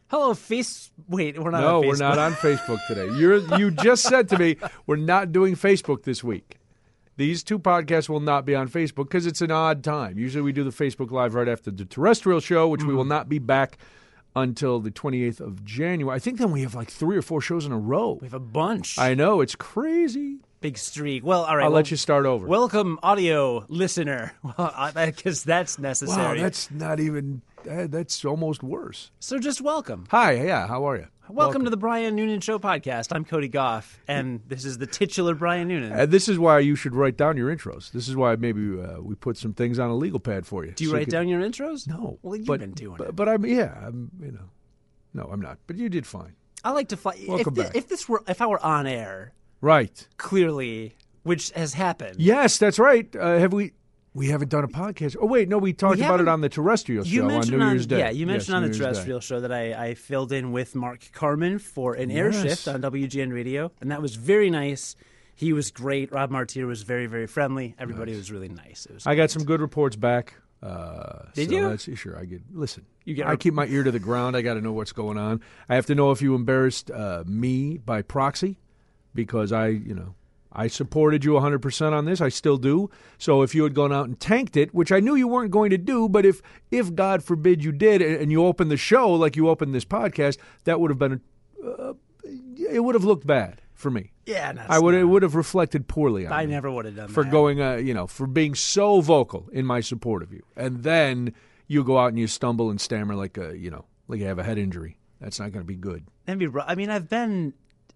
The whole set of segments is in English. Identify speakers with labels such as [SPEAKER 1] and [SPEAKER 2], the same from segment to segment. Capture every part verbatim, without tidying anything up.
[SPEAKER 1] Hello, face. Wait, we're not
[SPEAKER 2] No,
[SPEAKER 1] on Facebook.
[SPEAKER 2] we're not on Facebook today. You're, you just said to me, we're not doing Facebook this week. These two podcasts will not be on Facebook because it's an odd time. Usually we do the Facebook Live right after the terrestrial show, which mm-hmm. we will not be back until the twenty-eighth of January. I think then we have like three or four shows in a row.
[SPEAKER 1] We have a bunch.
[SPEAKER 2] I know. It's crazy.
[SPEAKER 1] Big streak. Well, all right.
[SPEAKER 2] I'll
[SPEAKER 1] well,
[SPEAKER 2] let you start over.
[SPEAKER 1] Welcome, audio listener, because that's necessary.
[SPEAKER 2] Wow, that's not even, uh, that's almost worse.
[SPEAKER 1] So just welcome.
[SPEAKER 2] Hi, yeah, how are you?
[SPEAKER 1] Welcome,
[SPEAKER 2] welcome
[SPEAKER 1] to the Brian Noonan Show podcast. I'm Cody Goff, and this is the titular Brian Noonan.
[SPEAKER 2] And this is why you should write down your intros. This is why maybe uh, we put some things on a legal pad for you.
[SPEAKER 1] Do you
[SPEAKER 2] so
[SPEAKER 1] write
[SPEAKER 2] you can,
[SPEAKER 1] down your intros?
[SPEAKER 2] No.
[SPEAKER 1] Well, you've
[SPEAKER 2] but,
[SPEAKER 1] been doing
[SPEAKER 2] but,
[SPEAKER 1] it.
[SPEAKER 2] But I'm, yeah, I'm, you know, no, I'm not. But you did fine.
[SPEAKER 1] I like to fly.
[SPEAKER 2] Welcome
[SPEAKER 1] if,
[SPEAKER 2] back.
[SPEAKER 1] If this were, if I were on air,
[SPEAKER 2] right?
[SPEAKER 1] Clearly, which has happened.
[SPEAKER 2] Yes, that's right. Uh, have we? We haven't done a podcast. Oh wait, no, we talked
[SPEAKER 1] we
[SPEAKER 2] about it on the terrestrial
[SPEAKER 1] you
[SPEAKER 2] show on New
[SPEAKER 1] on,
[SPEAKER 2] Year's Day.
[SPEAKER 1] Yeah, you mentioned
[SPEAKER 2] yes,
[SPEAKER 1] on
[SPEAKER 2] New
[SPEAKER 1] the
[SPEAKER 2] Year's
[SPEAKER 1] terrestrial
[SPEAKER 2] Day.
[SPEAKER 1] show that I, I filled in with Mark Carman for an air
[SPEAKER 2] Yes.
[SPEAKER 1] shift on W G N Radio, and that was very nice. He was great. Rob Martier was very, very friendly. Everybody
[SPEAKER 2] nice.
[SPEAKER 1] was really nice. It was
[SPEAKER 2] I
[SPEAKER 1] great.
[SPEAKER 2] got some good reports back. Uh,
[SPEAKER 1] Did
[SPEAKER 2] so
[SPEAKER 1] you?
[SPEAKER 2] That's, sure, I get. Listen,
[SPEAKER 1] You get
[SPEAKER 2] I keep my ear to the ground. I got to know what's going on. I have to know if you embarrassed uh, me by proxy, because I, you know, I supported you one hundred percent on this. I still do. So if you had gone out and tanked it, which I knew you weren't going to do, but if, if God forbid you did, and you opened the show like you opened this podcast, that would have been, uh, it would have looked bad for me.
[SPEAKER 1] Yeah, no,
[SPEAKER 2] I would.
[SPEAKER 1] not.
[SPEAKER 2] It would have reflected poorly on
[SPEAKER 1] I
[SPEAKER 2] me
[SPEAKER 1] never would have done
[SPEAKER 2] for
[SPEAKER 1] that.
[SPEAKER 2] going, uh, you know, for being so vocal in my support of you, and then you go out and you stumble and stammer like a, you know, like you have a head injury. That's not going to be good.
[SPEAKER 1] That'd be rough. I mean, I've been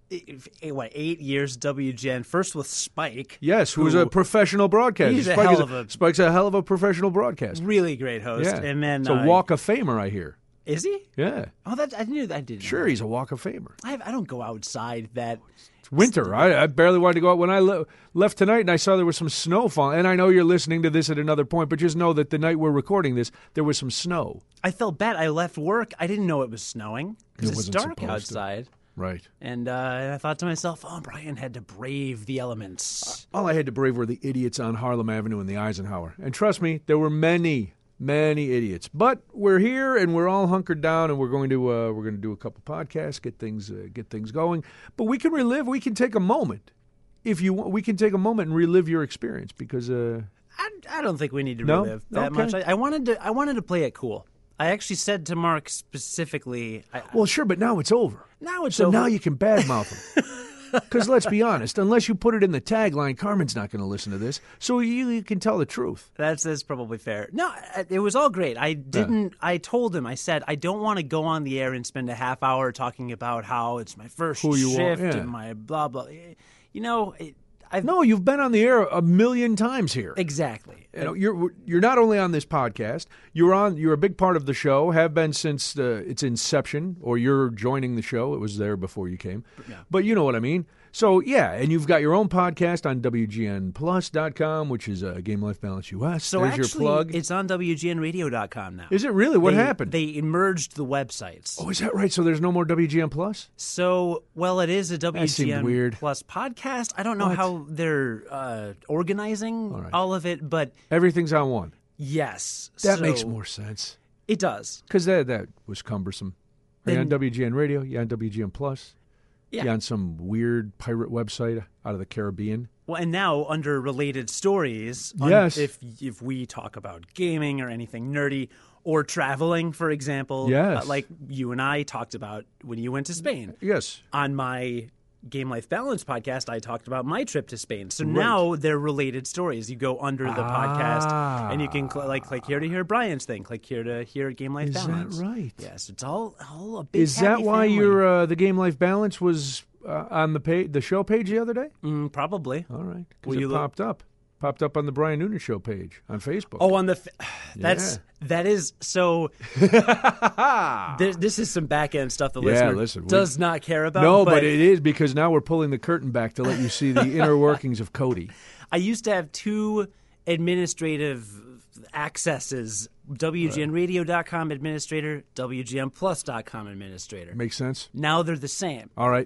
[SPEAKER 1] what eight years W G N. First with Spike.
[SPEAKER 2] Yes, who's a professional broadcaster.
[SPEAKER 1] He's a
[SPEAKER 2] Spike
[SPEAKER 1] hell
[SPEAKER 2] is
[SPEAKER 1] of a-
[SPEAKER 2] Spike's a hell of a professional broadcaster.
[SPEAKER 1] Really great host.
[SPEAKER 2] Yeah,
[SPEAKER 1] And then
[SPEAKER 2] it's a
[SPEAKER 1] uh,
[SPEAKER 2] Walk of Famer, I hear.
[SPEAKER 1] Is he?
[SPEAKER 2] Yeah,
[SPEAKER 1] Oh, that I knew that. I didn't. know
[SPEAKER 2] sure,
[SPEAKER 1] that.
[SPEAKER 2] he's a Walk of Famer.
[SPEAKER 1] I, I don't go outside that.
[SPEAKER 2] It's winter. I, I barely wanted to go out when I le- left tonight, and I saw there was some snow falling. And I know you're listening to this at another point, but just know that the night we're recording this, there was some snow.
[SPEAKER 1] I felt bad. I left work. I didn't know it was snowing because
[SPEAKER 2] It
[SPEAKER 1] it's
[SPEAKER 2] wasn't
[SPEAKER 1] dark
[SPEAKER 2] supposed to.
[SPEAKER 1] outside.
[SPEAKER 2] Right.
[SPEAKER 1] And uh, I thought to myself, oh, Brian had to brave the elements.
[SPEAKER 2] All I had to brave were the idiots on Harlem Avenue and the Eisenhower. And trust me, there were many, many idiots. But we're here and we're all hunkered down, and we're going to uh, we're going to do a couple podcasts, get things uh, get things going. But we can relive. We can take a moment, if you want. We can take a moment and relive your experience because. Uh,
[SPEAKER 1] I, I don't think we need to
[SPEAKER 2] No?
[SPEAKER 1] relive that
[SPEAKER 2] Okay.
[SPEAKER 1] much. I, I wanted to. I wanted to play it cool. I actually said to Mark specifically. I,
[SPEAKER 2] well, sure, but now it's over.
[SPEAKER 1] now it's
[SPEAKER 2] So
[SPEAKER 1] over.
[SPEAKER 2] now you can badmouth them. Because let's be honest, unless you put it in the tagline, Carmen's not going to listen to this. So you, you can tell the truth.
[SPEAKER 1] That's that's probably fair. No, I- it was all great. I didn't. I told him. I said I don't want to go on the air and spend a half hour talking about how it's my first
[SPEAKER 2] Who you are,
[SPEAKER 1] shift
[SPEAKER 2] yeah.
[SPEAKER 1] and my blah blah. You know, it, I've
[SPEAKER 2] No, you've been on the air a million times here.
[SPEAKER 1] exactly.
[SPEAKER 2] You know, you're you're not only on this podcast. You're on. You're a big part of the show. Have been since uh, its inception, or you're joining the show. It was there before you came.
[SPEAKER 1] Yeah.
[SPEAKER 2] But you know what I mean. So yeah, and you've got your own podcast on W G N plus dot com, which is uh, Game Life Balance U S.
[SPEAKER 1] So
[SPEAKER 2] There's
[SPEAKER 1] actually,
[SPEAKER 2] your plug.
[SPEAKER 1] it's on W G N radio dot com now.
[SPEAKER 2] Is it really? What
[SPEAKER 1] They-
[SPEAKER 2] happened?
[SPEAKER 1] They merged the websites.
[SPEAKER 2] oh, is that right? So there's no more W G N plus?
[SPEAKER 1] So, well, it is a W G N
[SPEAKER 2] seemed weird.
[SPEAKER 1] Plus podcast. I don't know
[SPEAKER 2] What?
[SPEAKER 1] how they're uh, organizing
[SPEAKER 2] All right.
[SPEAKER 1] all of it, but
[SPEAKER 2] Everything's on one.
[SPEAKER 1] yes.
[SPEAKER 2] That
[SPEAKER 1] so
[SPEAKER 2] makes more sense.
[SPEAKER 1] It does.
[SPEAKER 2] Because that, that was cumbersome. Are you
[SPEAKER 1] Then-
[SPEAKER 2] on W G N Radio? You on W G N Plus?
[SPEAKER 1] Yeah.
[SPEAKER 2] You on some weird pirate website out of the Caribbean?
[SPEAKER 1] Well, and now under related stories, un-
[SPEAKER 2] Yes.
[SPEAKER 1] if if we talk about gaming or anything nerdy or traveling, for example,
[SPEAKER 2] Yes.
[SPEAKER 1] uh, like you and I talked about when you went to Spain.
[SPEAKER 2] Yes.
[SPEAKER 1] On my Game Life Balance podcast, I talked about my trip to Spain. So now they're related stories. You go under the podcast, and you can cl- like click here to hear Brian's thing, click here to hear Game Life
[SPEAKER 2] Is that
[SPEAKER 1] Balance.
[SPEAKER 2] right?
[SPEAKER 1] Yes, it's all all a big.
[SPEAKER 2] Is that
[SPEAKER 1] happy
[SPEAKER 2] why
[SPEAKER 1] family.
[SPEAKER 2] your uh, the Game Life Balance was uh, on the page, the show page the other day?
[SPEAKER 1] Mm, probably?
[SPEAKER 2] All right,
[SPEAKER 1] Will
[SPEAKER 2] because it
[SPEAKER 1] you look-
[SPEAKER 2] popped up, popped up on the Brian Noonan Show page on Facebook.
[SPEAKER 1] Oh, on the f- that's that is so. There, this is some back end stuff the
[SPEAKER 2] Yeah,
[SPEAKER 1] listener
[SPEAKER 2] listen, we-
[SPEAKER 1] does not care about.
[SPEAKER 2] no, but, it is because now we're pulling the curtain back to let you see the inner workings of Cody.
[SPEAKER 1] I used to have two administrative accesses: W G N radio dot com administrator, W G N plus dot com administrator.
[SPEAKER 2] Makes sense.
[SPEAKER 1] Now they're the same.
[SPEAKER 2] All right.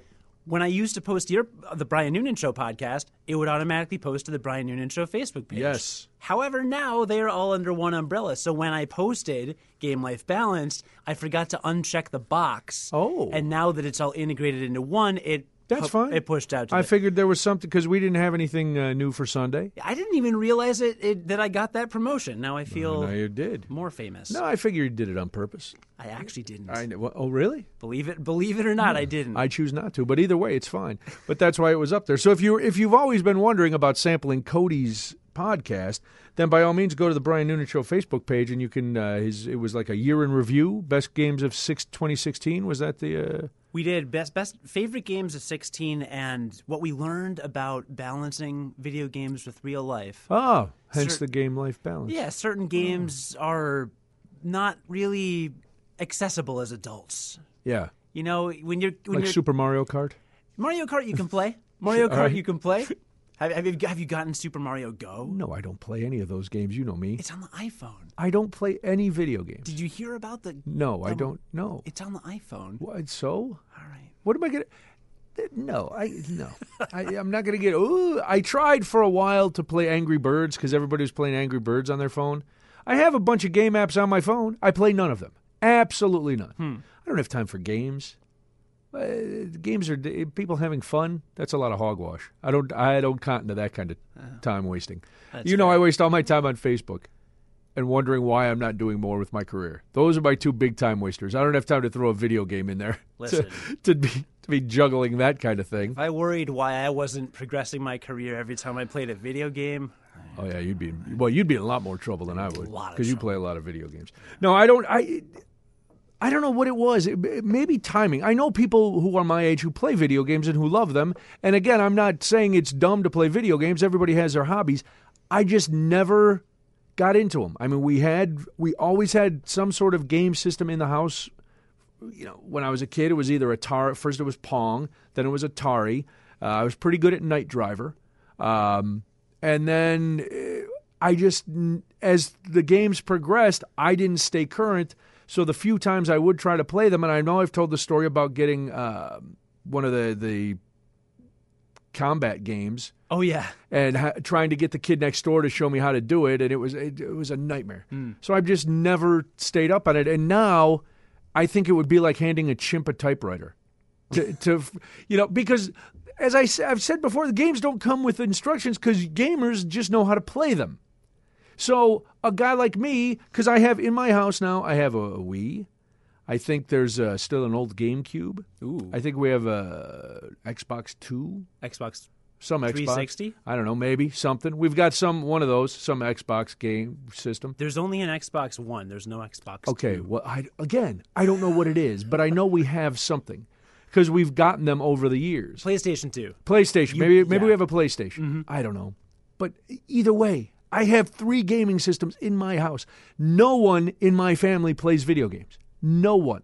[SPEAKER 1] when I used to post your the Brian Noonan Show podcast, it would automatically post to the Brian Noonan Show Facebook page.
[SPEAKER 2] Yes.
[SPEAKER 1] However, now they are all under one umbrella. So when I posted Game Life Balanced, I forgot to uncheck the box.
[SPEAKER 2] Oh.
[SPEAKER 1] And now that it's all integrated into one, it
[SPEAKER 2] That's
[SPEAKER 1] pu-
[SPEAKER 2] fine.
[SPEAKER 1] It pushed out to
[SPEAKER 2] I
[SPEAKER 1] the-
[SPEAKER 2] figured there was something because we didn't have anything uh, new for Sunday.
[SPEAKER 1] I didn't even realize it, it that I got that promotion. Now I feel
[SPEAKER 2] No, you did.
[SPEAKER 1] more famous.
[SPEAKER 2] No, I figured you did it on purpose.
[SPEAKER 1] I actually didn't.
[SPEAKER 2] I know. Oh, really?
[SPEAKER 1] Believe it, believe it or not, I didn't.
[SPEAKER 2] I choose not to, but either way, it's fine. But that's why it was up there. So if you if you've always been wondering about sampling Cody's podcast, then by all means go to the Brian Noonan Show Facebook page, and you can. Uh, his it was like a year in review, best games of six, twenty sixteen. Was that the? Uh...
[SPEAKER 1] We did best best favorite games of sixteen and what we learned about balancing video games with real life.
[SPEAKER 2] Oh, hence
[SPEAKER 1] Cer-
[SPEAKER 2] the game life balance.
[SPEAKER 1] Yeah, certain games are not really accessible as adults.
[SPEAKER 2] Yeah,
[SPEAKER 1] You know, when you're when
[SPEAKER 2] like
[SPEAKER 1] you're
[SPEAKER 2] Super Mario Kart.
[SPEAKER 1] Mario Kart, you can play. Mario Kart,
[SPEAKER 2] right.
[SPEAKER 1] you can play. Have, have you have you gotten Super Mario Go?
[SPEAKER 2] No, I don't play any of those games. You know me.
[SPEAKER 1] It's on the iPhone.
[SPEAKER 2] I don't play any video games.
[SPEAKER 1] Did you hear about the?
[SPEAKER 2] No, I
[SPEAKER 1] um,
[SPEAKER 2] don't. No.
[SPEAKER 1] It's on the iPhone.
[SPEAKER 2] What? So?
[SPEAKER 1] All right.
[SPEAKER 2] What am I gonna? No, I no. I, I'm not gonna get. Ooh, I tried for a while to play Angry Birds because everybody was playing Angry Birds on their phone. I have a bunch of game apps on my phone. I play none of them. Absolutely none.
[SPEAKER 1] Hmm.
[SPEAKER 2] I don't have time for games. Uh, games are people having fun. That's a lot of hogwash. I don't. I don't count into that kind of time wasting.
[SPEAKER 1] That's
[SPEAKER 2] You know,
[SPEAKER 1] fair.
[SPEAKER 2] I waste all my time on Facebook and wondering why I'm not doing more with my career. Those are my two big time wasters. I don't have time to throw a video game in there to,
[SPEAKER 1] Listen.
[SPEAKER 2] to be to be juggling that kind of thing.
[SPEAKER 1] If I worried why I wasn't progressing my career every time I played a video game,
[SPEAKER 2] Oh yeah, you'd be well. You'd be in a lot more trouble than I would
[SPEAKER 1] lot of
[SPEAKER 2] because you
[SPEAKER 1] trouble.
[SPEAKER 2] play a lot of video games. No, I don't. I I don't know what it was. It, it- maybe timing. I know people who are my age who play video games and who love them. And again, I'm not saying it's dumb to play video games. Everybody has their hobbies. I just never got into them. I mean, we had we always had some sort of game system in the house. You know, when I was a kid, it was either Atari. First, it was Pong. Then it was Atari. Uh, I was pretty good at Night Driver. Um, and then uh, I just, as the games progressed, I didn't stay current. So the few times I would try to play them, and I know I've told the story about getting uh, one of the, the combat games
[SPEAKER 1] oh yeah,
[SPEAKER 2] and ha- trying to get the kid next door to show me how to do it, and it was it, it was a nightmare. So I've just never stayed up on it, and now I think it would be like handing a chimp a typewriter. To, to you know, because as I, s- I've said before, the games don't come with instructions because gamers just know how to play them. So a guy like me, because I have in my house now, I have a, a Wii. I think there's uh, still an old GameCube.
[SPEAKER 1] Ooh.
[SPEAKER 2] I think we have a Xbox Two.
[SPEAKER 1] Xbox.
[SPEAKER 2] Some Xbox.
[SPEAKER 1] three sixty?
[SPEAKER 2] I don't know, maybe something. We've got some one of those, some Xbox game system.
[SPEAKER 1] There's only an Xbox One. There's no Xbox.
[SPEAKER 2] Okay,
[SPEAKER 1] two.
[SPEAKER 2] well, I, again, I don't know what it is, but I know we have something because we've gotten them over the years.
[SPEAKER 1] PlayStation Two.
[SPEAKER 2] PlayStation,
[SPEAKER 1] You-
[SPEAKER 2] maybe maybe we
[SPEAKER 1] yeah.
[SPEAKER 2] have a PlayStation. I don't know, but either way, I have three gaming systems in my house. No one in my family plays video games. No one.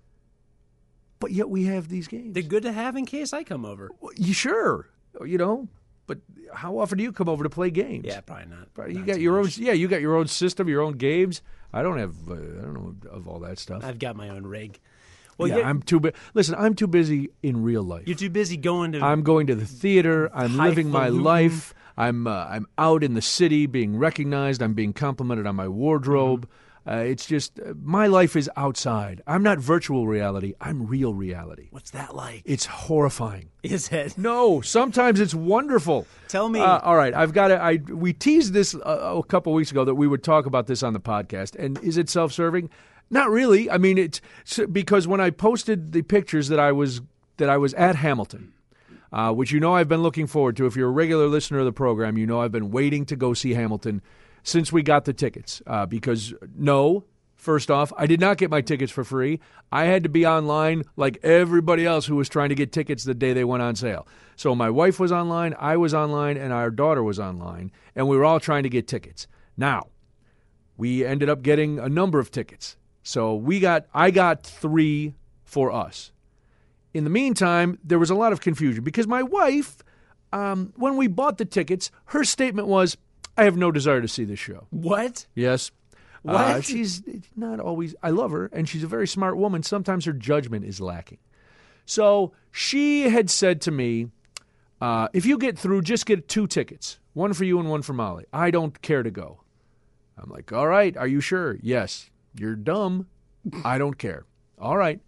[SPEAKER 2] But yet we have these games.
[SPEAKER 1] They're good to have in case I come over.
[SPEAKER 2] Well, you sure, you know, but how often do you come over to play games?
[SPEAKER 1] Yeah, probably not.
[SPEAKER 2] Right, you
[SPEAKER 1] Not
[SPEAKER 2] got
[SPEAKER 1] too
[SPEAKER 2] your
[SPEAKER 1] much.
[SPEAKER 2] own. Yeah, you got your own system, your own games. I don't have. Uh, I don't know of all that stuff.
[SPEAKER 1] I've got my own rig. Well,
[SPEAKER 2] yeah,
[SPEAKER 1] you're,
[SPEAKER 2] I'm too. Bu- Listen, I'm too busy in real life.
[SPEAKER 1] you're too busy going to.
[SPEAKER 2] I'm going to the theater. I'm living my
[SPEAKER 1] Highfalutin.
[SPEAKER 2] life. I'm. Uh, I'm out in the city, being recognized. I'm being complimented on my wardrobe.
[SPEAKER 1] Mm-hmm.
[SPEAKER 2] Uh, it's just uh, my life is outside. I'm not virtual reality. I'm real reality.
[SPEAKER 1] What's that like?
[SPEAKER 2] It's horrifying.
[SPEAKER 1] Is it?
[SPEAKER 2] No, sometimes it's wonderful.
[SPEAKER 1] Tell me.
[SPEAKER 2] Uh, all right, I've got to. I we teased this a, a couple weeks ago that we would talk about this on the podcast. And is it self-serving? Not really. I mean, it's because when I posted the pictures that I was that I was at Hamilton, uh, which you know I've been looking forward to. If you're a regular listener of the program, you know I've been waiting to go see Hamilton since we got the tickets. Uh, because no. First off, I did not get my tickets for free. I had to be online like everybody else who was trying to get tickets the day they went on sale. So my wife was online, I was online, and our daughter was online, and we were all trying to get tickets. Now, we ended up getting a number of tickets. So we got I got three for us. In the meantime, there was a lot of confusion because my wife, um, when we bought the tickets, her statement was, I have no desire to see this show.
[SPEAKER 1] What?
[SPEAKER 2] Yes.
[SPEAKER 1] What?
[SPEAKER 2] Uh, she's not always, I love her, and she's a very smart woman. Sometimes her judgment is lacking. So she had said to me, uh, if you get through, just get two tickets, one for you and one for Molly. I don't care to go. I'm like, all right, are you sure? Yes. You're dumb. I don't care. All right.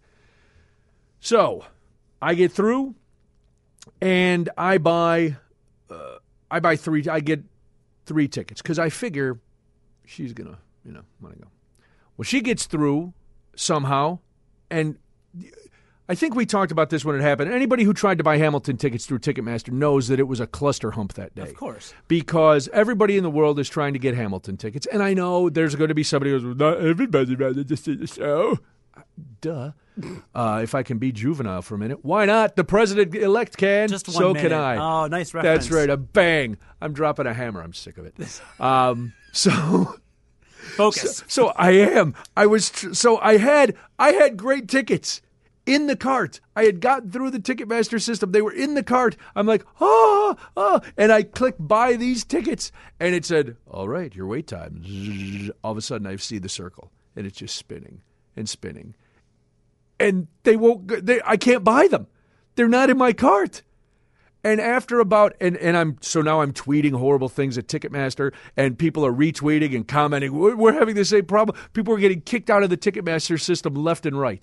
[SPEAKER 2] So I get through, and I buy, uh, I buy three. I get three tickets because I figure she's gonna, you know, want to go. Well, she gets through somehow, and I think we talked about this when it happened. Anybody who tried to buy Hamilton tickets through Ticketmaster knows that it was a cluster hump that day.
[SPEAKER 1] Of course.
[SPEAKER 2] Because everybody in the world is trying to get Hamilton tickets. And I know there's going to be somebody who goes, not everybody rather just see the show. Duh. Uh, if I can be juvenile for a minute. Why not? The president-elect can.
[SPEAKER 1] Just one
[SPEAKER 2] so
[SPEAKER 1] minute.
[SPEAKER 2] can I.
[SPEAKER 1] Oh, nice reference.
[SPEAKER 2] That's right. A bang. I'm dropping a hammer. I'm sick of it. Um, so...
[SPEAKER 1] Focus.
[SPEAKER 2] So, so I am. I was. Tr- so I had. I had great tickets in the cart. I had gotten through the Ticketmaster system. They were in the cart. I'm like, oh, oh, and I clicked buy these tickets, and it said, all right, your wait time. All of a sudden, I see the circle, and it's just spinning and spinning, and they won't. They, I can't buy them. They're not in my cart. And after about, and, and I'm, so now I'm tweeting horrible things at Ticketmaster, and people are retweeting and commenting, we're, we're having the same problem. People are getting kicked out of the Ticketmaster system left and right.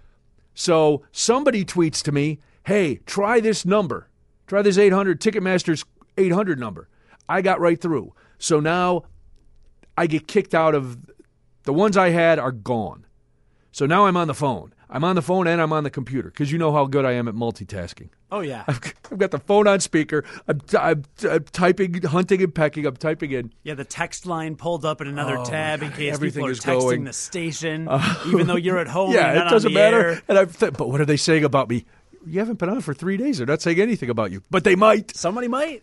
[SPEAKER 2] So somebody tweets to me, hey, try this number. Try this eight hundred, Ticketmaster's eight hundred number. I got right through. So now I get kicked out of, the ones I had are gone. So now I'm on the phone. I'm on the phone and I'm on the computer because you know how good I am at multitasking.
[SPEAKER 1] Oh, yeah.
[SPEAKER 2] I've, I've got the phone on speaker. I'm, I'm, I'm typing, hunting and pecking. I'm typing in.
[SPEAKER 1] Yeah, the text line pulled up in another
[SPEAKER 2] Oh,
[SPEAKER 1] tab in
[SPEAKER 2] God,
[SPEAKER 1] case
[SPEAKER 2] everything
[SPEAKER 1] people are
[SPEAKER 2] is
[SPEAKER 1] texting
[SPEAKER 2] going.
[SPEAKER 1] the station, uh, even though you're at home.
[SPEAKER 2] Yeah,
[SPEAKER 1] and not
[SPEAKER 2] it doesn't
[SPEAKER 1] on the
[SPEAKER 2] matter.
[SPEAKER 1] Air.
[SPEAKER 2] And I've th- but what are they saying about me? You haven't been on for three days. They're not saying anything about you, but they might.
[SPEAKER 1] Somebody might.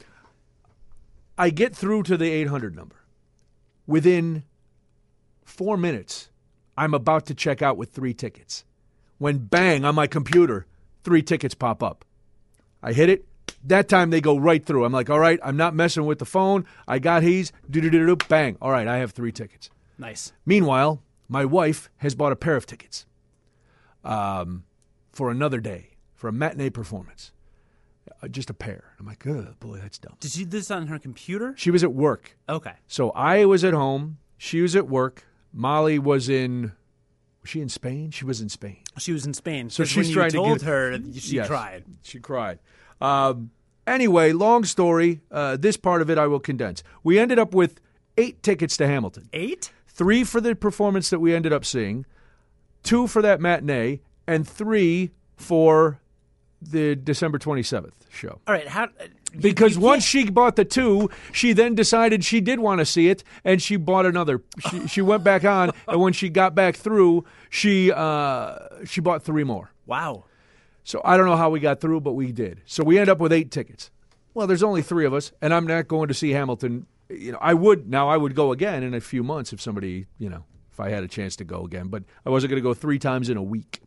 [SPEAKER 2] I get through to the eight hundred number. Within four minutes, I'm about to check out with three tickets. When bang, on my computer, three tickets pop up. I hit it. That time they go right through. I'm like, all right, I'm not messing with the phone. I got his. Do-do-do-do, bang. All right, I have three tickets.
[SPEAKER 1] Nice.
[SPEAKER 2] Meanwhile, my wife has bought a pair of tickets um, for another day, for a matinee performance. Uh, just a pair. I'm like, oh, boy, that's dumb.
[SPEAKER 1] Did she do this on her computer?
[SPEAKER 2] She was at work.
[SPEAKER 1] Okay.
[SPEAKER 2] So I was at home. She was at work. Molly was in... Was she in Spain? She was in Spain.
[SPEAKER 1] She was in Spain.
[SPEAKER 2] So she's
[SPEAKER 1] when
[SPEAKER 2] trying
[SPEAKER 1] you
[SPEAKER 2] to
[SPEAKER 1] told
[SPEAKER 2] get
[SPEAKER 1] her, she
[SPEAKER 2] Yes,
[SPEAKER 1] cried.
[SPEAKER 2] She cried. Um, anyway, long story. Uh, this part of it I will condense. We ended up with eight tickets to Hamilton.
[SPEAKER 1] Eight?
[SPEAKER 2] Three for the performance that we ended up seeing, two for that matinee, and three for the December twenty-seventh show.
[SPEAKER 1] All right. How?
[SPEAKER 2] Because
[SPEAKER 1] you
[SPEAKER 2] once she bought the two, she then decided she did want to see it, and she bought another. She, she went back on, and when she got back through, she uh, she bought three more.
[SPEAKER 1] Wow.
[SPEAKER 2] So I don't know how we got through, but we did. So we end up with eight tickets. Well, there's only three of us, and I'm not going to see Hamilton. You know, I would now. I would go again in a few months if somebody, you know, if I had a chance to go again. But I wasn't going to go three times in a week.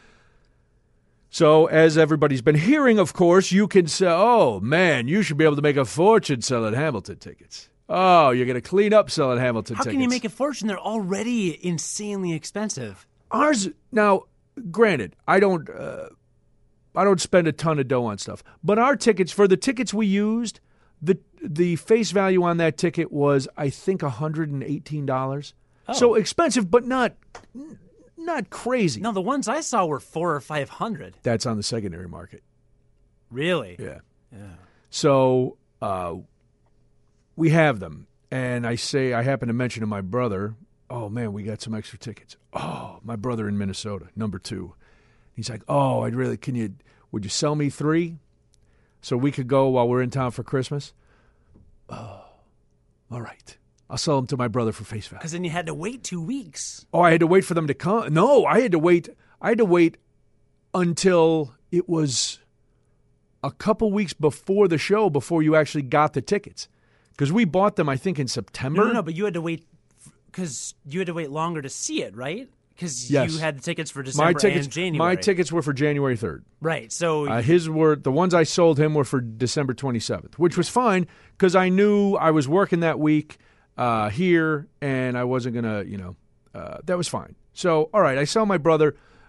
[SPEAKER 2] So, as everybody's been hearing, of course, you can say, oh, man, you should be able to make a fortune selling Hamilton tickets. Oh, you're going to clean up selling Hamilton
[SPEAKER 1] How
[SPEAKER 2] tickets.
[SPEAKER 1] can you make a fortune? They're already insanely expensive.
[SPEAKER 2] Ours, now, granted, I don't uh, I don't spend a ton of dough on stuff. But our tickets, for the tickets we used, the the face value on that ticket was, I think, one hundred eighteen dollars.
[SPEAKER 1] Oh.
[SPEAKER 2] So expensive, but not... Not crazy.
[SPEAKER 1] No, the ones I saw were four or five hundred.
[SPEAKER 2] That's on the secondary market.
[SPEAKER 1] Really?
[SPEAKER 2] Yeah.
[SPEAKER 1] Yeah.
[SPEAKER 2] So uh, we have them, and I say I happen to mention to my brother, "Oh man, we got some extra tickets." Oh, my brother in Minnesota, number two. He's like, "Oh, I'd really can you would you sell me three, so we could go while we're in town for Christmas?" Oh, all right. I'll sell them to my brother for face value.
[SPEAKER 1] Because then you had to wait two weeks.
[SPEAKER 2] Oh, I had to wait for them to come. No, I had to wait. I had to wait until it was a couple weeks before the show before you actually got the tickets. Because we bought them, I think, in September.
[SPEAKER 1] No, no, no, but you had to wait because you had to wait longer to see it, right? Because
[SPEAKER 2] Yes.
[SPEAKER 1] you had the tickets for December
[SPEAKER 2] My tickets,
[SPEAKER 1] and January.
[SPEAKER 2] my tickets were for January third.
[SPEAKER 1] Right. So
[SPEAKER 2] Uh, his were the ones I sold him were for December twenty-seventh, which was fine because I knew I was working that week. Uh, here, and I wasn't going to, you know, uh, that was fine. So, all right, I sell my brother.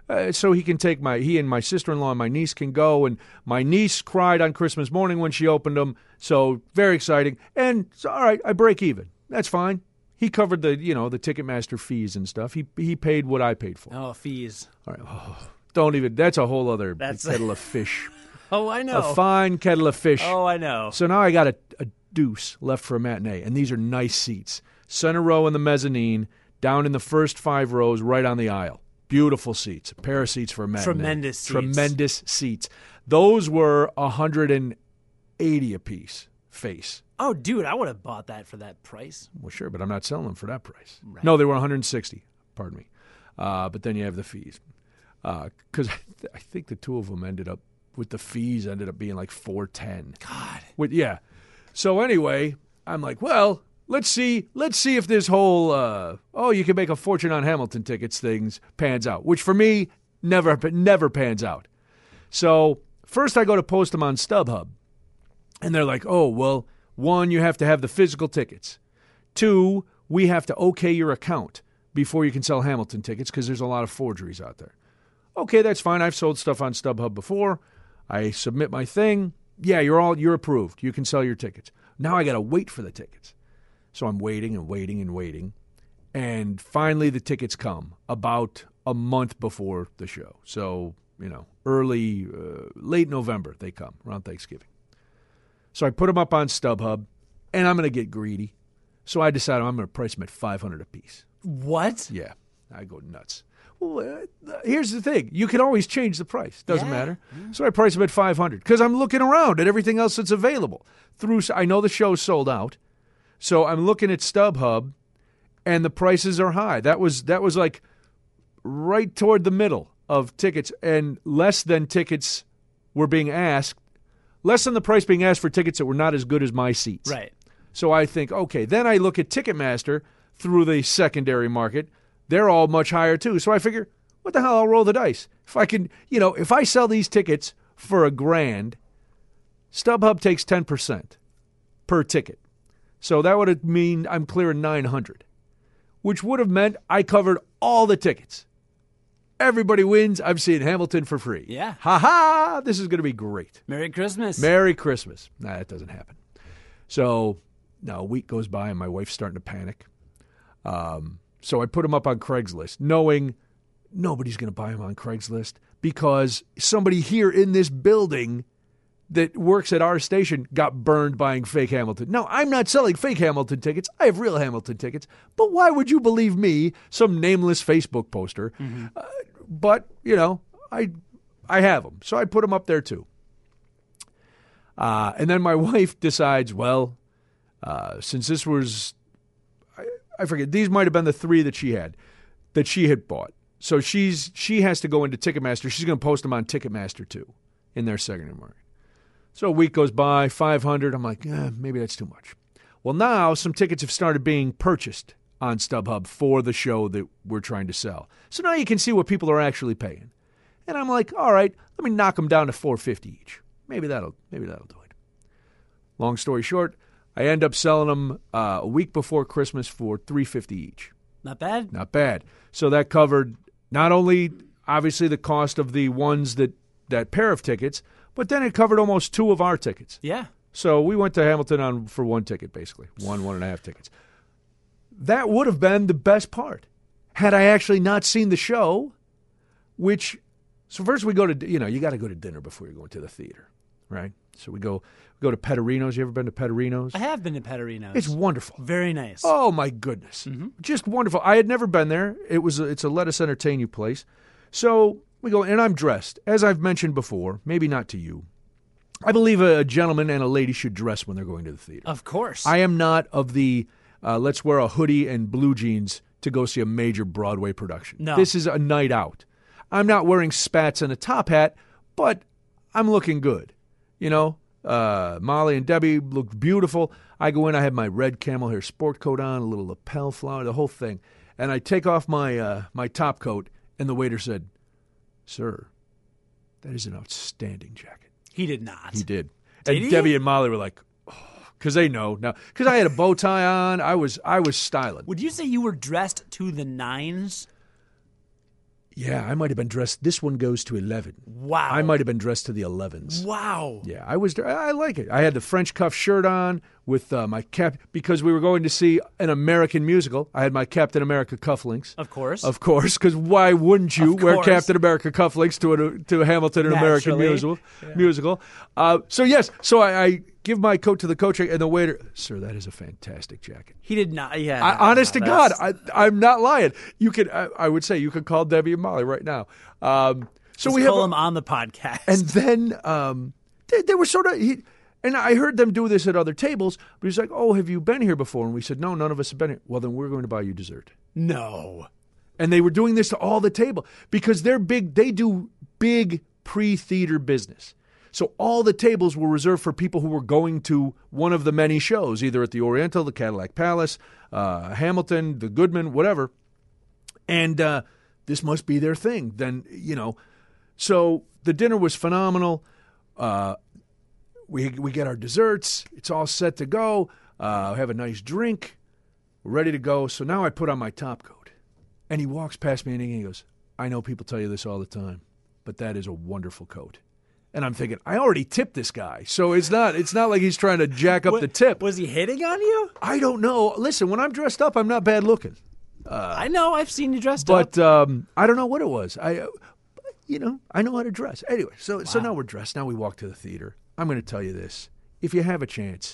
[SPEAKER 2] uh, so he can take my he and my sister-in-law and my niece can go. And my niece cried on Christmas morning when she opened them, so very exciting. And so, all right, I break even. That's fine. He covered the you know the Ticketmaster fees and stuff. He he paid what I paid for.
[SPEAKER 1] Oh, fees.
[SPEAKER 2] All right. Oh, don't even. That's a whole other
[SPEAKER 1] That's
[SPEAKER 2] kettle of fish.
[SPEAKER 1] Oh, I know.
[SPEAKER 2] A fine kettle of fish.
[SPEAKER 1] Oh, I know.
[SPEAKER 2] So now I got a, a deuce left for a matinee, and these are nice seats. Center row in the mezzanine, down in the first five rows, right on the aisle. Beautiful seats. A pair of seats for a matinee.
[SPEAKER 1] Tremendous seats.
[SPEAKER 2] Tremendous seats. Those were one hundred eighty apiece, face.
[SPEAKER 1] Oh, dude, I would have bought that for that price.
[SPEAKER 2] Well, sure, but I'm not selling them for that price.
[SPEAKER 1] Right.
[SPEAKER 2] No, they were one hundred sixty. Pardon me. Uh, but then you have the fees. Because uh, I, th- I think the two of them ended up, with the fees, ended up being like four ten.
[SPEAKER 1] God.
[SPEAKER 2] With, yeah. So anyway, I'm like, well, let's see. Let's see if this whole, uh, oh, you can make a fortune on Hamilton tickets things pans out. Which for me, never, never pans out. So first I go to post them on StubHub. And they're like, oh, well, one, you have to have the physical tickets. Two, we have to okay your account before you can sell Hamilton tickets because there's a lot of forgeries out there. Okay, that's fine. I've sold stuff on StubHub before. I submit my thing. Yeah, you're all you're approved. You can sell your tickets. Now I got to wait for the tickets. So I'm waiting and waiting and waiting. And finally the tickets come about a month before the show. So, you know, early, uh, late November they come, around Thanksgiving. So I put them up on StubHub, and I'm going to get greedy. So I decided I'm going to price them at five hundred dollars a piece.
[SPEAKER 1] What?
[SPEAKER 2] Yeah, I go nuts. Well, uh, here's the thing. You can always change the price. Doesn't
[SPEAKER 1] Yeah.
[SPEAKER 2] matter. So I price them at five hundred dollars because I'm looking around at everything else that's available. Through, I know the show's sold out, so I'm looking at StubHub, and the prices are high. That was that was like right toward the middle of tickets, and less than tickets were being asked, less than the price being asked for tickets that were not as good as my seats.
[SPEAKER 1] Right.
[SPEAKER 2] So I think, okay, then I look at Ticketmaster through the secondary market. They're all much higher too. So I figure, what the hell, I'll roll the dice. If I can, you know, if I sell these tickets for a grand, StubHub takes ten percent per ticket. So that would mean I'm clearing nine hundred, which would have meant I covered all the tickets. Everybody wins. I'm seeing Hamilton for free.
[SPEAKER 1] Yeah.
[SPEAKER 2] Ha ha! This is going to be great.
[SPEAKER 1] Merry Christmas.
[SPEAKER 2] Merry Christmas. Nah, that doesn't happen. So now a week goes by and my wife's starting to panic. Um, so I put them up on Craigslist, knowing nobody's going to buy them on Craigslist because somebody here in this building that works at our station got burned buying fake Hamilton. Now, I'm not selling fake Hamilton tickets. I have real Hamilton tickets. But why would you believe me, some nameless Facebook poster? Mm-hmm. Uh, but, you know, I I have them. So I put them up there too. Uh, and then my wife decides, well, uh, since this was, I, I forget, these might have been the three that she had, that she had bought. So she's she has to go into Ticketmaster. She's going to post them on Ticketmaster too in their secondary market. So a week goes by, five hundred. I'm like, eh, maybe that's too much. Well, now some tickets have started being purchased on StubHub for the show that we're trying to sell. So now you can see what people are actually paying. And I'm like, all right, let me knock them down to four hundred fifty dollars each. Maybe that'll maybe that'll do it. Long story short, I end up selling them uh, a week before Christmas for three hundred fifty dollars each.
[SPEAKER 1] Not bad.
[SPEAKER 2] Not bad. So that covered not only obviously the cost of the ones that that pair of tickets, but then it covered almost two of our tickets.
[SPEAKER 1] Yeah.
[SPEAKER 2] So we went to Hamilton on for one ticket, basically. One, one and a half tickets. That would have been the best part had I actually not seen the show, which, so first we go to, you know, you got to go to dinner before you go to the theater, right? So we go we go to Pettorino's. You ever been to Pettorino's?
[SPEAKER 1] I have been to Pettorino's.
[SPEAKER 2] It's wonderful.
[SPEAKER 1] Very nice.
[SPEAKER 2] Oh, my goodness.
[SPEAKER 1] Mm-hmm.
[SPEAKER 2] Just wonderful. I had never been there. It was a, It's a let us entertain you place. So we go, and I'm dressed. As I've mentioned before, maybe not to you, I believe a gentleman and a lady should dress when they're going to the theater.
[SPEAKER 1] Of course.
[SPEAKER 2] I am not of the uh, let's wear a hoodie and blue jeans to go see a major Broadway production.
[SPEAKER 1] No.
[SPEAKER 2] This is a night out. I'm not wearing spats and a top hat, but I'm looking good. You know, uh, Molly and Debbie looked beautiful. I go in, I have my red camel hair sport coat on, a little lapel flower, the whole thing. And I take off my uh, my top coat, and the waiter said, "Sir, that is an outstanding jacket."
[SPEAKER 1] He did not.
[SPEAKER 2] He did.
[SPEAKER 1] Did
[SPEAKER 2] and
[SPEAKER 1] he?
[SPEAKER 2] Debbie and Molly were like, oh, because they know now. Because I had a bow tie on. I was I was styling.
[SPEAKER 1] Would you say you were dressed to the nines?
[SPEAKER 2] Yeah, I might have been dressed. This one goes to eleven.
[SPEAKER 1] Wow.
[SPEAKER 2] I might have been dressed to the elevens.
[SPEAKER 1] Wow.
[SPEAKER 2] Yeah, I was. I like it. I had the French cuff shirt on with uh, my cap because we were going to see an American musical. I had my Captain America cufflinks.
[SPEAKER 1] Of course.
[SPEAKER 2] Of course, because why wouldn't you
[SPEAKER 1] Of
[SPEAKER 2] wear
[SPEAKER 1] course.
[SPEAKER 2] Captain America cufflinks to a, to a Hamilton an American
[SPEAKER 1] Naturally.
[SPEAKER 2] musical?
[SPEAKER 1] Yeah.
[SPEAKER 2] Musical. Uh, so yes, so I, I give my coat to the coach and the waiter. Sir, that is a fantastic jacket.
[SPEAKER 1] He did not. Yeah.
[SPEAKER 2] I,
[SPEAKER 1] no,
[SPEAKER 2] honest
[SPEAKER 1] no,
[SPEAKER 2] to God,
[SPEAKER 1] that's-
[SPEAKER 2] I, I'm not lying. You could. I, I would say you could call Debbie and Molly right now. Um, so
[SPEAKER 1] Let's
[SPEAKER 2] we have
[SPEAKER 1] call
[SPEAKER 2] a-
[SPEAKER 1] him on the podcast.
[SPEAKER 2] and then um, they, they were sort of, he, and I heard them do this at other tables, but he's like, oh, have you been here before? And we said, no, none of us have been here. Well, then we're going to buy you dessert.
[SPEAKER 1] no.
[SPEAKER 2] And they were doing this to all the table because they're big, they do big pre-theater business. So all the tables were reserved for people who were going to one of the many shows, either at the Oriental, the Cadillac Palace, uh, Hamilton, the Goodman, whatever. And uh, this must be their thing. Then, you know, so the dinner was phenomenal. Uh, we we get our desserts. It's all set to go. Uh, have a nice drink. We're ready to go. So now I put on my top coat. And he walks past me and he goes, I know people tell you this all the time, but that is a wonderful coat. And I'm thinking, I already tipped this guy. So it's not it's not like he's trying to jack up
[SPEAKER 1] What-
[SPEAKER 2] the tip.
[SPEAKER 1] Was he hitting on you?
[SPEAKER 2] I don't know. Listen, when I'm dressed up, I'm not bad looking.
[SPEAKER 1] I know. I've seen you dressed up.
[SPEAKER 2] But um, I don't know what it was. I, uh, you know, I know how to dress. Anyway, so so now we're dressed. Now we walk to the theater. I'm going to tell you this: if you have a chance,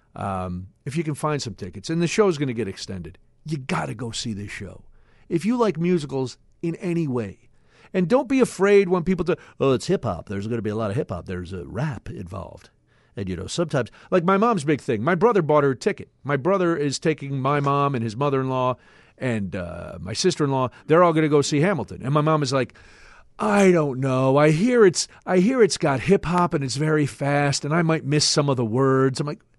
[SPEAKER 2] um, if you can find some tickets, and the show's going to get extended, you got to go see this show. If you like musicals in any way, and don't be afraid when people say, "Oh, it's hip hop." There's going to be a lot of hip hop. There's a rap involved. And, you know, sometimes, like my mom's big thing. My brother bought her a ticket. My brother is taking my mom and his mother-in-law and uh, my sister-in-law. They're all going to go see Hamilton. And my mom is like, I don't know. I hear it's I hear it's got hip-hop and it's very fast, and I might miss some of the words. I'm like,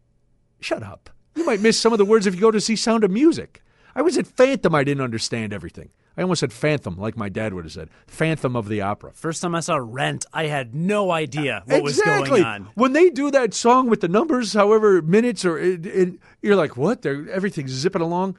[SPEAKER 2] shut up. You might miss some of the words if you go to see Sound of Music. I was at Phantom. I didn't understand everything. I almost said Phantom, like my dad would have said. Phantom of the Opera.
[SPEAKER 1] First time I saw Rent, I had no idea what
[SPEAKER 2] exactly.
[SPEAKER 1] was going on.
[SPEAKER 2] When they do that song with the numbers, however minutes, or it, it, you're like, what? They're, everything's zipping along.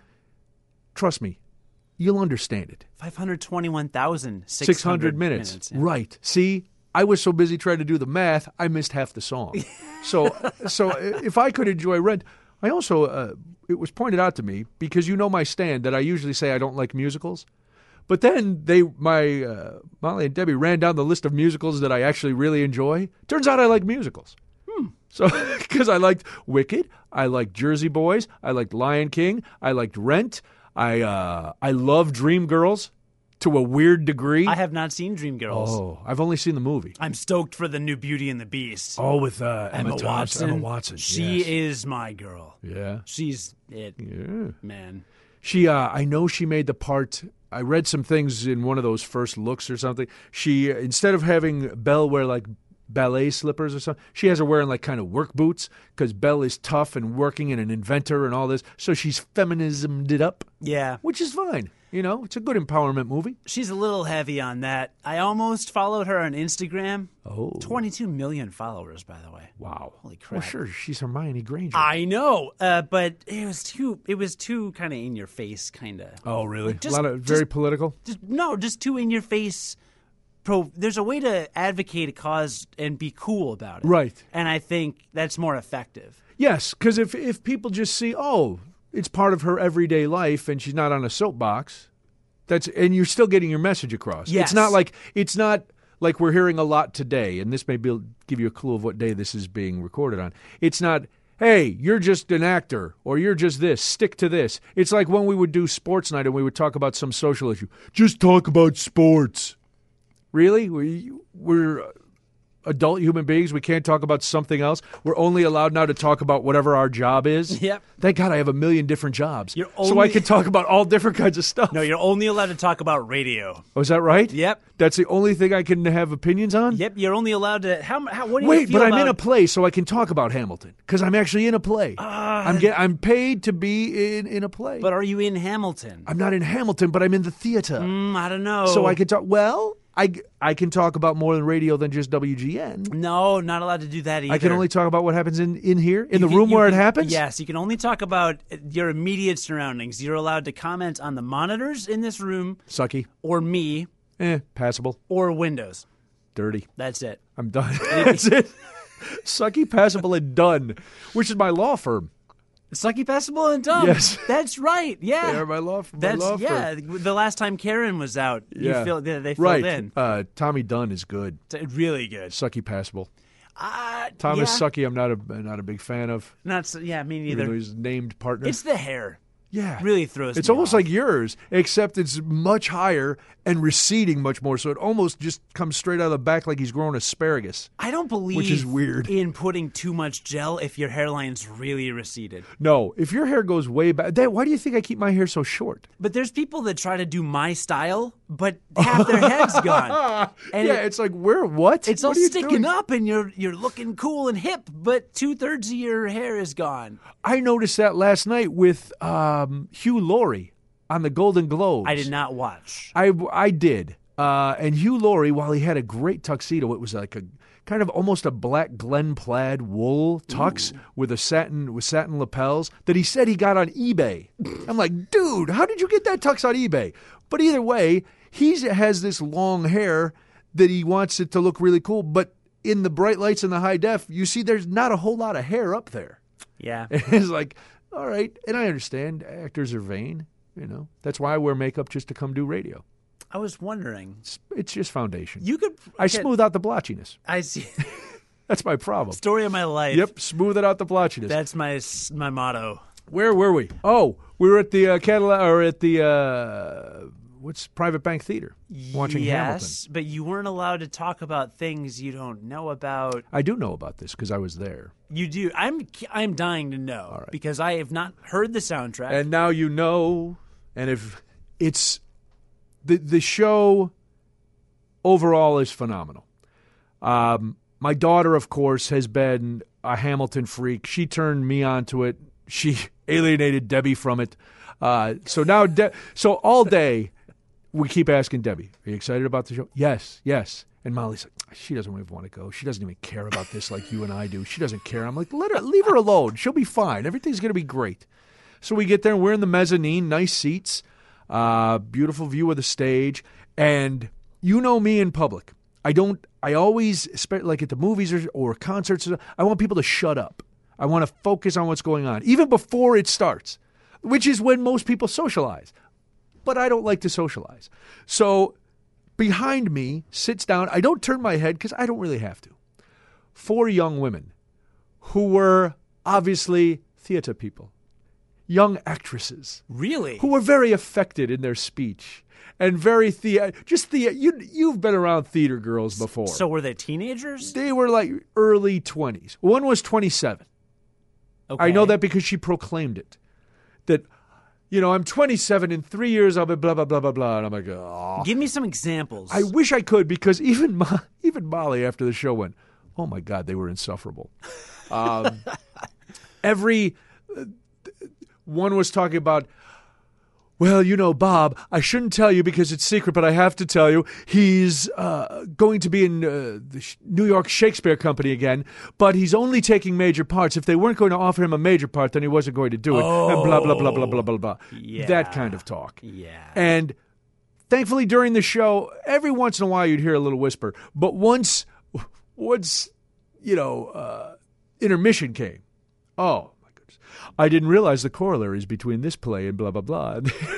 [SPEAKER 2] Trust me, you'll understand it.
[SPEAKER 1] five hundred twenty-one thousand
[SPEAKER 2] six hundred minutes.
[SPEAKER 1] minutes yeah.
[SPEAKER 2] Right. See, I was so busy trying to do the math, I missed half the song. so, so if I could enjoy Rent, I also, uh, it was pointed out to me, because you know my stand, that I usually say I don't like musicals. But then they, my uh, Molly and Debbie ran down the list of musicals that I actually really enjoy. Turns out I like musicals. Hmm. So, because I liked Wicked, I liked Jersey Boys, I liked Lion King, I liked Rent, I uh, I love Dreamgirls to a weird degree.
[SPEAKER 1] I have not seen Dreamgirls.
[SPEAKER 2] Oh, I've only seen the movie.
[SPEAKER 1] I'm stoked for the new Beauty and the Beast.
[SPEAKER 2] Oh, with uh, Emma,
[SPEAKER 1] Emma
[SPEAKER 2] Thompson.
[SPEAKER 1] Watson.
[SPEAKER 2] Emma Watson.
[SPEAKER 1] She
[SPEAKER 2] yes.
[SPEAKER 1] is my girl.
[SPEAKER 2] Yeah.
[SPEAKER 1] She's it,
[SPEAKER 2] Yeah.
[SPEAKER 1] man.
[SPEAKER 2] She, uh, I know she made the part. I read some things in one of those first looks or something. She, instead of having Belle wear like ballet slippers or something, she has her wearing like kind of work boots because Belle is tough and working and an inventor and all this. So she's feminismed it up,
[SPEAKER 1] Yeah.
[SPEAKER 2] which is fine. You know, it's a good empowerment movie.
[SPEAKER 1] She's a little heavy on that. I almost followed her on Instagram.
[SPEAKER 2] Oh.
[SPEAKER 1] twenty-two million followers, by the way.
[SPEAKER 2] Wow.
[SPEAKER 1] Holy crap.
[SPEAKER 2] Well, sure, she's Hermione Granger.
[SPEAKER 1] I know, uh, but it was too. It was too kind of in your face, kind of.
[SPEAKER 2] oh, really?
[SPEAKER 1] just-
[SPEAKER 2] a lot of very
[SPEAKER 1] just-
[SPEAKER 2] political.
[SPEAKER 1] Just no, just too in your face. Pro. There's a way to advocate a cause and be cool about it,
[SPEAKER 2] Right.
[SPEAKER 1] And I think that's more effective.
[SPEAKER 2] Yes, because if if people just see, oh, it's part of her everyday life, and she's not on a soapbox, that's and you're still getting your message across.
[SPEAKER 1] Yes.
[SPEAKER 2] It's not like it's not like we're hearing a lot today, and this may be, give you a clue of what day this is being recorded on. It's not, hey, you're just an actor, or you're just this. Stick to this. It's like when we would do sports night and we would talk about some social issue. Just talk about sports. Really? We, we're adult human beings. We can't talk about something else. We're only allowed now to talk about whatever our job is.
[SPEAKER 1] Yep.
[SPEAKER 2] Thank God I have a million different jobs.
[SPEAKER 1] You're
[SPEAKER 2] so I
[SPEAKER 1] only-
[SPEAKER 2] can talk about all different kinds of stuff.
[SPEAKER 1] No, you're only allowed to talk about radio.
[SPEAKER 2] Oh, is that right?
[SPEAKER 1] Yep.
[SPEAKER 2] That's the only thing I can have opinions on?
[SPEAKER 1] Yep. You're only allowed to. How? how what do you
[SPEAKER 2] Wait,
[SPEAKER 1] feel
[SPEAKER 2] but I'm
[SPEAKER 1] about,
[SPEAKER 2] in a play, so I can talk about Hamilton because I'm actually in a play. I'm get, I'm paid to be in, in a play.
[SPEAKER 1] But are you in Hamilton?
[SPEAKER 2] I'm not in Hamilton, but I'm in the theater.
[SPEAKER 1] Mm, I don't know.
[SPEAKER 2] So I can talk. Well, I, I can talk about more than radio than just W G N.
[SPEAKER 1] No, not allowed to do that either.
[SPEAKER 2] I can only talk about what happens in, in here, in
[SPEAKER 1] You
[SPEAKER 2] the
[SPEAKER 1] can-
[SPEAKER 2] room
[SPEAKER 1] you
[SPEAKER 2] where
[SPEAKER 1] can-
[SPEAKER 2] it happens?
[SPEAKER 1] Yes, you can only talk about your immediate surroundings. You're allowed to comment on the monitors in this room,
[SPEAKER 2] Sucky.
[SPEAKER 1] or me,
[SPEAKER 2] Eh, passable.
[SPEAKER 1] or Windows.
[SPEAKER 2] Dirty.
[SPEAKER 1] That's it.
[SPEAKER 2] I'm done. That's it. Sucky, passable, and done, which is my law firm.
[SPEAKER 1] Sucky, passable, and dumb.
[SPEAKER 2] Yes.
[SPEAKER 1] That's right. Yeah.
[SPEAKER 2] They are my law, my
[SPEAKER 1] That's
[SPEAKER 2] law
[SPEAKER 1] yeah.
[SPEAKER 2] firm.
[SPEAKER 1] The last time Karen was out,
[SPEAKER 2] Yeah.
[SPEAKER 1] you filled, they they filled
[SPEAKER 2] Right.
[SPEAKER 1] in.
[SPEAKER 2] Uh, Tommy Dunn is good.
[SPEAKER 1] It's really good.
[SPEAKER 2] Sucky, passable.
[SPEAKER 1] Uh,
[SPEAKER 2] Thomas
[SPEAKER 1] yeah.
[SPEAKER 2] Sucky, I'm not a not a big fan of.
[SPEAKER 1] Not so, yeah, me
[SPEAKER 2] Even though
[SPEAKER 1] neither.
[SPEAKER 2] he's named partner.
[SPEAKER 1] It's the hair.
[SPEAKER 2] yeah.
[SPEAKER 1] Really throws
[SPEAKER 2] It's
[SPEAKER 1] me
[SPEAKER 2] almost
[SPEAKER 1] off.
[SPEAKER 2] like yours, except it's much higher and receding much more, so it almost just comes straight out of the back like he's growing asparagus.
[SPEAKER 1] I don't believe
[SPEAKER 2] Which is weird.
[SPEAKER 1] in putting too much gel if your hairline's really receded.
[SPEAKER 2] No, if your hair goes way back, that, why do you think I keep my hair so short?
[SPEAKER 1] But there's people that try to do my style, but half their head's gone. And
[SPEAKER 2] yeah,
[SPEAKER 1] it-
[SPEAKER 2] it's like, where, what?
[SPEAKER 1] It's
[SPEAKER 2] What
[SPEAKER 1] all
[SPEAKER 2] are you
[SPEAKER 1] sticking
[SPEAKER 2] doing?
[SPEAKER 1] up, and you're you're looking cool and hip, but two thirds of your hair is gone.
[SPEAKER 2] I noticed that last night with um, Hugh Laurie on the Golden Globes.
[SPEAKER 1] I did not watch.
[SPEAKER 2] I, I did. Uh, and Hugh Laurie, while he had a great tuxedo, it was like a kind of almost a black Glen plaid wool tux with a satin with satin lapels that he said he got on eBay. I'm like, dude, how did you get that tux on eBay? But either way, he has this long hair that he wants it to look really cool. But in the bright lights and the high def, you see there's not a whole lot of hair up there.
[SPEAKER 1] Yeah.
[SPEAKER 2] It's like, all right, and I understand actors are vain. You know, that's why I wear makeup, just to come do radio.
[SPEAKER 1] I was wondering.
[SPEAKER 2] It's, it's just foundation.
[SPEAKER 1] You could.
[SPEAKER 2] I smooth out the blotchiness.
[SPEAKER 1] I see.
[SPEAKER 2] That's my problem.
[SPEAKER 1] Story of my life.
[SPEAKER 2] Yep, smooth it out the blotchiness.
[SPEAKER 1] That's my my motto.
[SPEAKER 2] Where were we? Oh, we were at the uh, Cadillac, or at the uh, what's Private Bank Theater watching Hamilton.
[SPEAKER 1] Yes, but you weren't allowed to talk about things you don't know about.
[SPEAKER 2] I do know about this because I was there.
[SPEAKER 1] You do. I'm I'm dying to know
[SPEAKER 2] right.
[SPEAKER 1] because I have not heard the soundtrack.
[SPEAKER 2] And now you know. And if it's the the show overall is phenomenal. Um, my daughter, of course, has been a Hamilton freak. She turned me onto it. She alienated Debbie from it. Uh, so now, De- so all day we keep asking Debbie, "Are you excited about the show?" Yes, yes. And Molly's like, "She doesn't even want to go. She doesn't even care about this like you and I do. She doesn't care." I'm like, "Let her, leave her alone. She'll be fine. Everything's going to be great." So we get there, and we're in the mezzanine, nice seats, uh, beautiful view of the stage, and you know me in public. I don't. I always, like at the movies or, or concerts, I want people to shut up. I want to focus on what's going on, even before it starts, which is when most people socialize. But I don't like to socialize. So behind me sits down. I don't turn my head because I don't really have to. Four young women who were obviously theater people. Young actresses
[SPEAKER 1] Really?
[SPEAKER 2] who were very affected in their speech and very the just the you you've been around theater girls before.
[SPEAKER 1] So were they teenagers?
[SPEAKER 2] They were like early twenties. One was twenty-seven.
[SPEAKER 1] Okay.
[SPEAKER 2] I know that because she proclaimed it. That, you know, I'm twenty-seven, in three years I'll be blah blah blah blah blah. And I'm like, oh.
[SPEAKER 1] Give me some examples.
[SPEAKER 2] I wish I could, because even Mo- even Molly after the show went, oh my God, they were insufferable. Um, every uh, one was talking about, well, you know, Bob, I shouldn't tell you because it's secret, but I have to tell you, he's uh, going to be in uh, the New York Shakespeare Company again, but he's only taking major parts. If they weren't going to offer him a major part, then he wasn't going to do it.
[SPEAKER 1] Oh.
[SPEAKER 2] And blah, blah, blah, blah, blah, blah, blah.
[SPEAKER 1] Yeah.
[SPEAKER 2] That kind of talk.
[SPEAKER 1] Yeah.
[SPEAKER 2] And thankfully, during the show, every once in a while you'd hear a little whisper. But once, once, you know, uh, intermission came, oh, my goodness. I didn't realize the corollaries between this play and blah, blah, blah.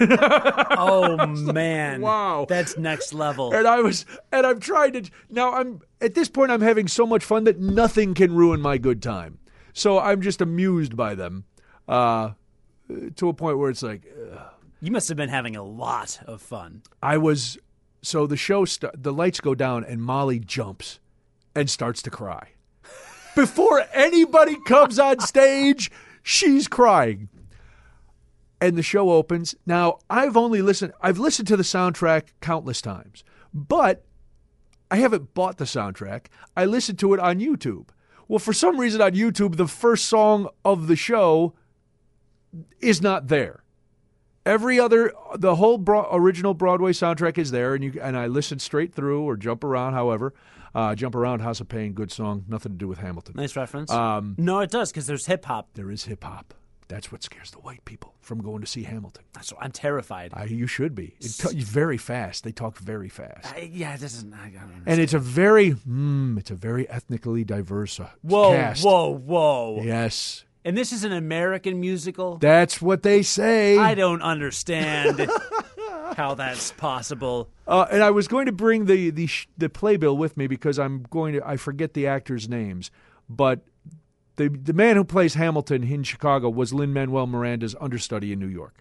[SPEAKER 1] Oh, man.
[SPEAKER 2] Wow.
[SPEAKER 1] That's next level.
[SPEAKER 2] And I was, and I'm trying to, now I'm, at this point, I'm having so much fun that nothing can ruin my good time. So I'm just amused by them uh, to a point where it's like, ugh.
[SPEAKER 1] You must have been having a lot of fun.
[SPEAKER 2] I was, so the show, st- the lights go down and Molly jumps and starts to cry. Before anybody comes on stage, she's crying. And the show opens. Now, I've only listened, I've listened to the soundtrack countless times, but I haven't bought the soundtrack. I listened to it on YouTube. Well, for some reason on YouTube, the first song of the show is not there. Every other, the whole bro- original Broadway soundtrack is there, and you and I listen straight through or jump around, however. Uh, jump Around, House of Pain, good song, nothing to do with Hamilton.
[SPEAKER 1] Nice reference.
[SPEAKER 2] Um,
[SPEAKER 1] no, it does, because there's hip-hop.
[SPEAKER 2] There is hip-hop. That's what scares the white people from going to see Hamilton.
[SPEAKER 1] That's what, I'm terrified.
[SPEAKER 2] I, you should be. It's t- very fast. They talk very fast.
[SPEAKER 1] I, yeah, this isn't. I don't understand.
[SPEAKER 2] And it's a very, mm, it's a very ethnically diverse uh,
[SPEAKER 1] whoa,
[SPEAKER 2] cast.
[SPEAKER 1] Whoa, whoa, whoa.
[SPEAKER 2] Yes.
[SPEAKER 1] And this is an American musical?
[SPEAKER 2] That's what they say.
[SPEAKER 1] I don't understand how that's possible.
[SPEAKER 2] Uh, and I was going to bring the the sh- the playbill with me because I'm going to I forget the actors' names, but the the man who plays Hamilton in Chicago was Lin-Manuel Miranda's understudy in New York.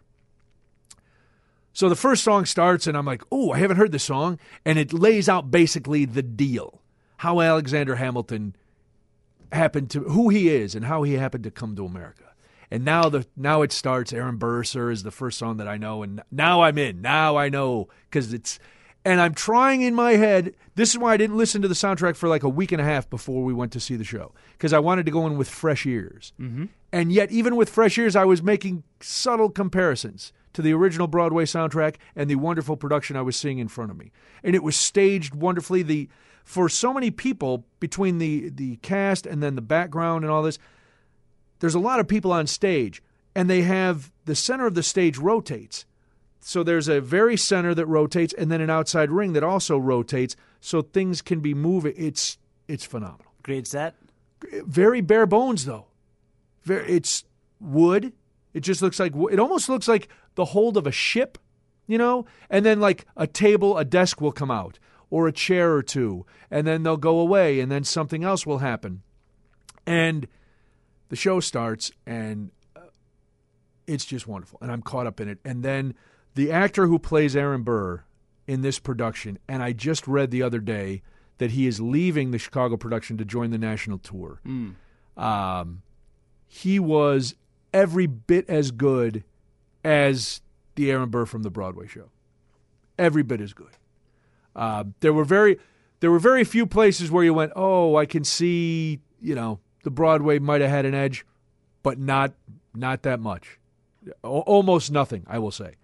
[SPEAKER 2] So the first song starts, and I'm like, oh, I haven't heard this song, and it lays out basically the deal, how Alexander Hamilton happened to who he is and how he happened to come to America. And now the now it starts. Aaron Burr, Sir, is the first song that I know, and now I'm in. Now I know because it's, and I'm trying in my head. This is why I didn't listen to the soundtrack for like a week and a half before we went to see the show, because I wanted to go in with fresh ears. Mm-hmm. And yet, even with fresh ears, I was making subtle comparisons to the original Broadway soundtrack and the wonderful production I was seeing in front of me, and it was staged wonderfully. The for so many people between the the cast and then the background and all this. There's a lot of people on stage, and they have the center of the stage rotates. So there's a very center that rotates, and then an outside ring that also rotates, so things can be moving. It's it's phenomenal.
[SPEAKER 1] Great set.
[SPEAKER 2] Very bare bones, though. Very, it's wood. It just looks like it almost looks like the hold of a ship, you know. And then like a table, a desk will come out, or a chair or two, and then they'll go away, and then something else will happen, and the show starts, and uh, it's just wonderful, and I'm caught up in it. And then the actor who plays Aaron Burr in this production, and I just read the other day that he is leaving the Chicago production to join the national tour. Mm. Um, he was every bit as good as the Aaron Burr from the Broadway show. Every bit as good. Uh, there were very, there were very few places where you went, oh, I can see, you know, the Broadway might have had an edge, but not not that much. O- almost nothing, I will say.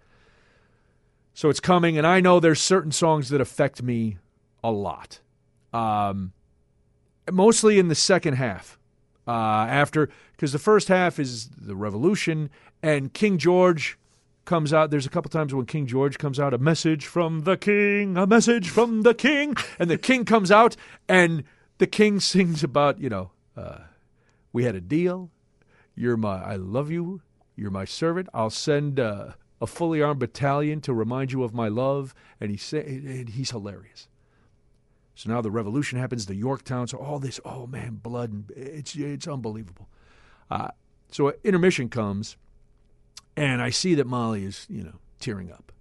[SPEAKER 2] So it's coming, and I know there's certain songs that affect me a lot. Um, mostly in the second half. Uh, after, because the first half is the Revolution, and King George comes out. There's a couple times when King George comes out, a message from the king, a message from the king, and the king comes out, and the king sings about, you know, uh, we had a deal. You're my, I love you. You're my servant. I'll send uh, a fully armed battalion to remind you of my love. And he say, and he's hilarious. So now the revolution happens. The Yorktown. So all this, oh man, blood. And it's it's unbelievable. Uh, so intermission comes, and I see that Molly is, you know, tearing up.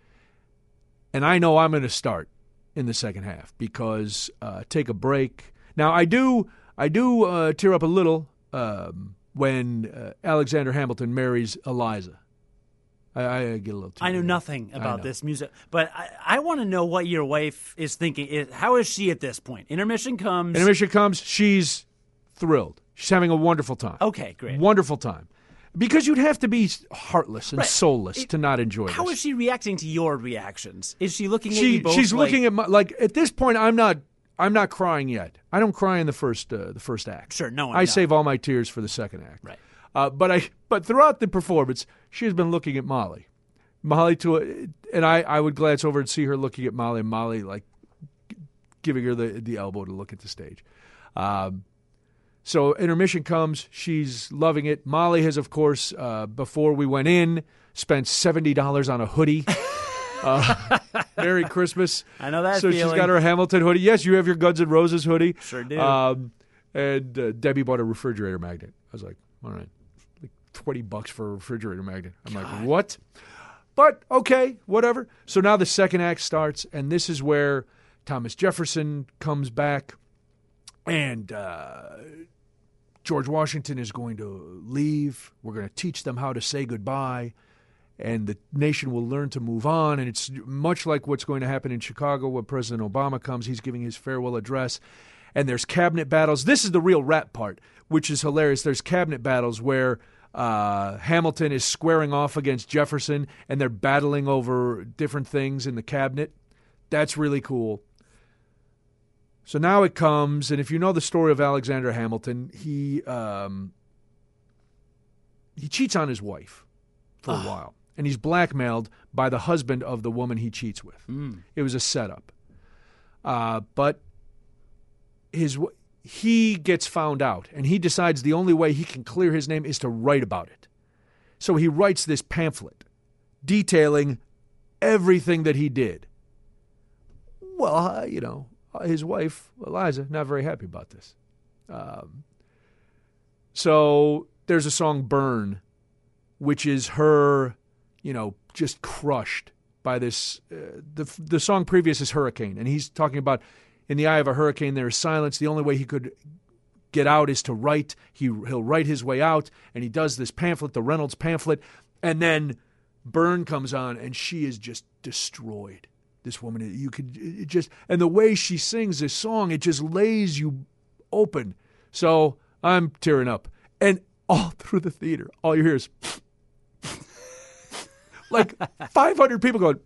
[SPEAKER 2] And I know I'm going to start in the second half because uh, take a break. Now I do. I do uh, tear up a little um, when uh, Alexander Hamilton marries Eliza. I, I get a little.
[SPEAKER 1] I know nothing about this music, but I, I want to know what your wife is thinking. Is, how is she at this point? Intermission comes.
[SPEAKER 2] Intermission comes. She's thrilled. She's having a wonderful time.
[SPEAKER 1] Okay, great.
[SPEAKER 2] Wonderful time. Because you'd have to be heartless and
[SPEAKER 1] right.
[SPEAKER 2] soulless
[SPEAKER 1] it,
[SPEAKER 2] to not enjoy
[SPEAKER 1] How
[SPEAKER 2] this.
[SPEAKER 1] is she reacting to your reactions? Is she looking
[SPEAKER 2] she,
[SPEAKER 1] at you both?
[SPEAKER 2] She's
[SPEAKER 1] like,
[SPEAKER 2] looking at my, like at this point. I'm not. I'm not crying yet. I don't cry in the first uh, the first act.
[SPEAKER 1] Sure, no one.
[SPEAKER 2] I
[SPEAKER 1] does.
[SPEAKER 2] save all my tears for the second act.
[SPEAKER 1] Right.
[SPEAKER 2] Uh, but I. But throughout the performance, she has been looking at Molly. Molly to a, and I. I would glance over and see her looking at Molly, and Molly like giving her the the elbow to look at the stage. Um, so intermission comes. She's loving it. Molly has, of course, uh, before we went in, spent seventy dollars on a hoodie. Uh, Merry Christmas.
[SPEAKER 1] I know that
[SPEAKER 2] So
[SPEAKER 1] feeling.
[SPEAKER 2] she's got her Hamilton hoodie. Yes, you have your Guns N' Roses hoodie.
[SPEAKER 1] Sure do.
[SPEAKER 2] Um, and uh, Debbie bought a refrigerator magnet. I was like, all right, like twenty bucks for a refrigerator magnet. I'm God. like, what? But okay, whatever. So now the second act starts, and this is where Thomas Jefferson comes back, and uh, George Washington is going to leave. We're going to teach them how to say goodbye. And the nation will learn to move on. And it's much like what's going to happen in Chicago when President Obama comes. He's giving his farewell address. And there's cabinet battles. This is the real rap part, which is hilarious. There's cabinet battles where Uh, Hamilton is squaring off against Jefferson, and they're battling over different things in the cabinet. That's really cool. So now it comes, and if you know the story of Alexander Hamilton, he um, he cheats on his wife for a while, and he's blackmailed by the husband of the woman he cheats with.
[SPEAKER 1] Mm.
[SPEAKER 2] It was a setup. Uh, but his he gets found out, and he decides the only way he can clear his name is to write about it. So he writes this pamphlet detailing everything that he did. Well, uh, you know, his wife, Eliza, not very happy about this. Um, so there's a song, Burn, which is her, you know, just crushed by this. Uh, the, the song previous is Hurricane, and he's talking about in the eye of a hurricane there is silence. The only way he could get out is to write. He, he'll write his way out, and he does this pamphlet, the Reynolds pamphlet, and then Burn comes on, and she is just destroyed. This woman, you could it just, and the way she sings this song, it just lays you open. So I'm tearing up. And all through the theater, all you hear is like five hundred people going.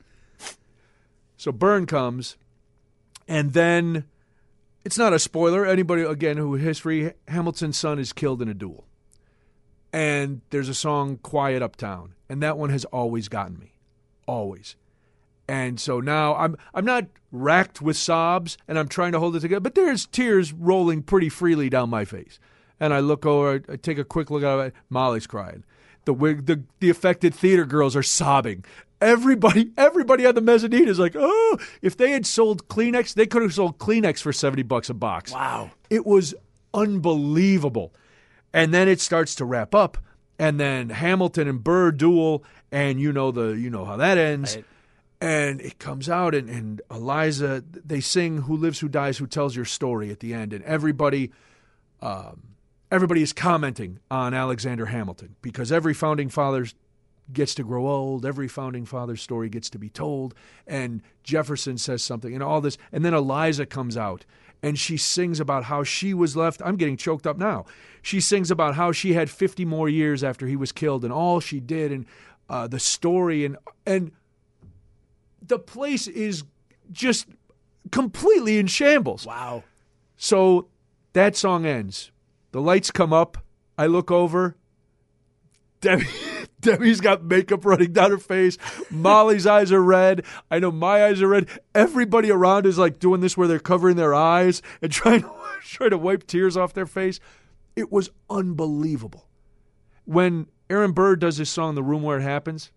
[SPEAKER 2] So Burn comes, and then it's not a spoiler. Anybody, again, who history, Hamilton's son is killed in a duel. And there's a song, Quiet Uptown, and that one has always gotten me. Always. And so now I'm I'm not racked with sobs, and I'm trying to hold it together, but there's tears rolling pretty freely down my face. And I look over, I take a quick look at it. Molly's crying. The the the affected theater girls are sobbing. Everybody everybody on the mezzanine is like, oh, if they had sold Kleenex, they could have sold Kleenex for seventy bucks a box.
[SPEAKER 1] Wow.
[SPEAKER 2] It was unbelievable. And then it starts to wrap up, and then Hamilton and Burr duel, and you know the you know how that ends.
[SPEAKER 1] Right.
[SPEAKER 2] And it comes out, and, and Eliza, they sing Who Lives, Who Dies, Who Tells Your Story at the end. And everybody um, everybody is commenting on Alexander Hamilton because every founding father gets to grow old. Every founding father's story gets to be told. And Jefferson says something and all this. And then Eliza comes out, and she sings about how she was left. I'm getting choked up now. She sings about how she had fifty more years after he was killed and all she did and uh, the story. And and the place is just completely in shambles.
[SPEAKER 1] Wow.
[SPEAKER 2] So that song ends. The lights come up. I look over. Debbie, Debbie's got makeup running down her face. Molly's eyes are red. I know my eyes are red. Everybody around is like doing this where they're covering their eyes and trying to, trying to wipe tears off their face. It was unbelievable. When Aaron Burr does his song, The Room Where It Happens,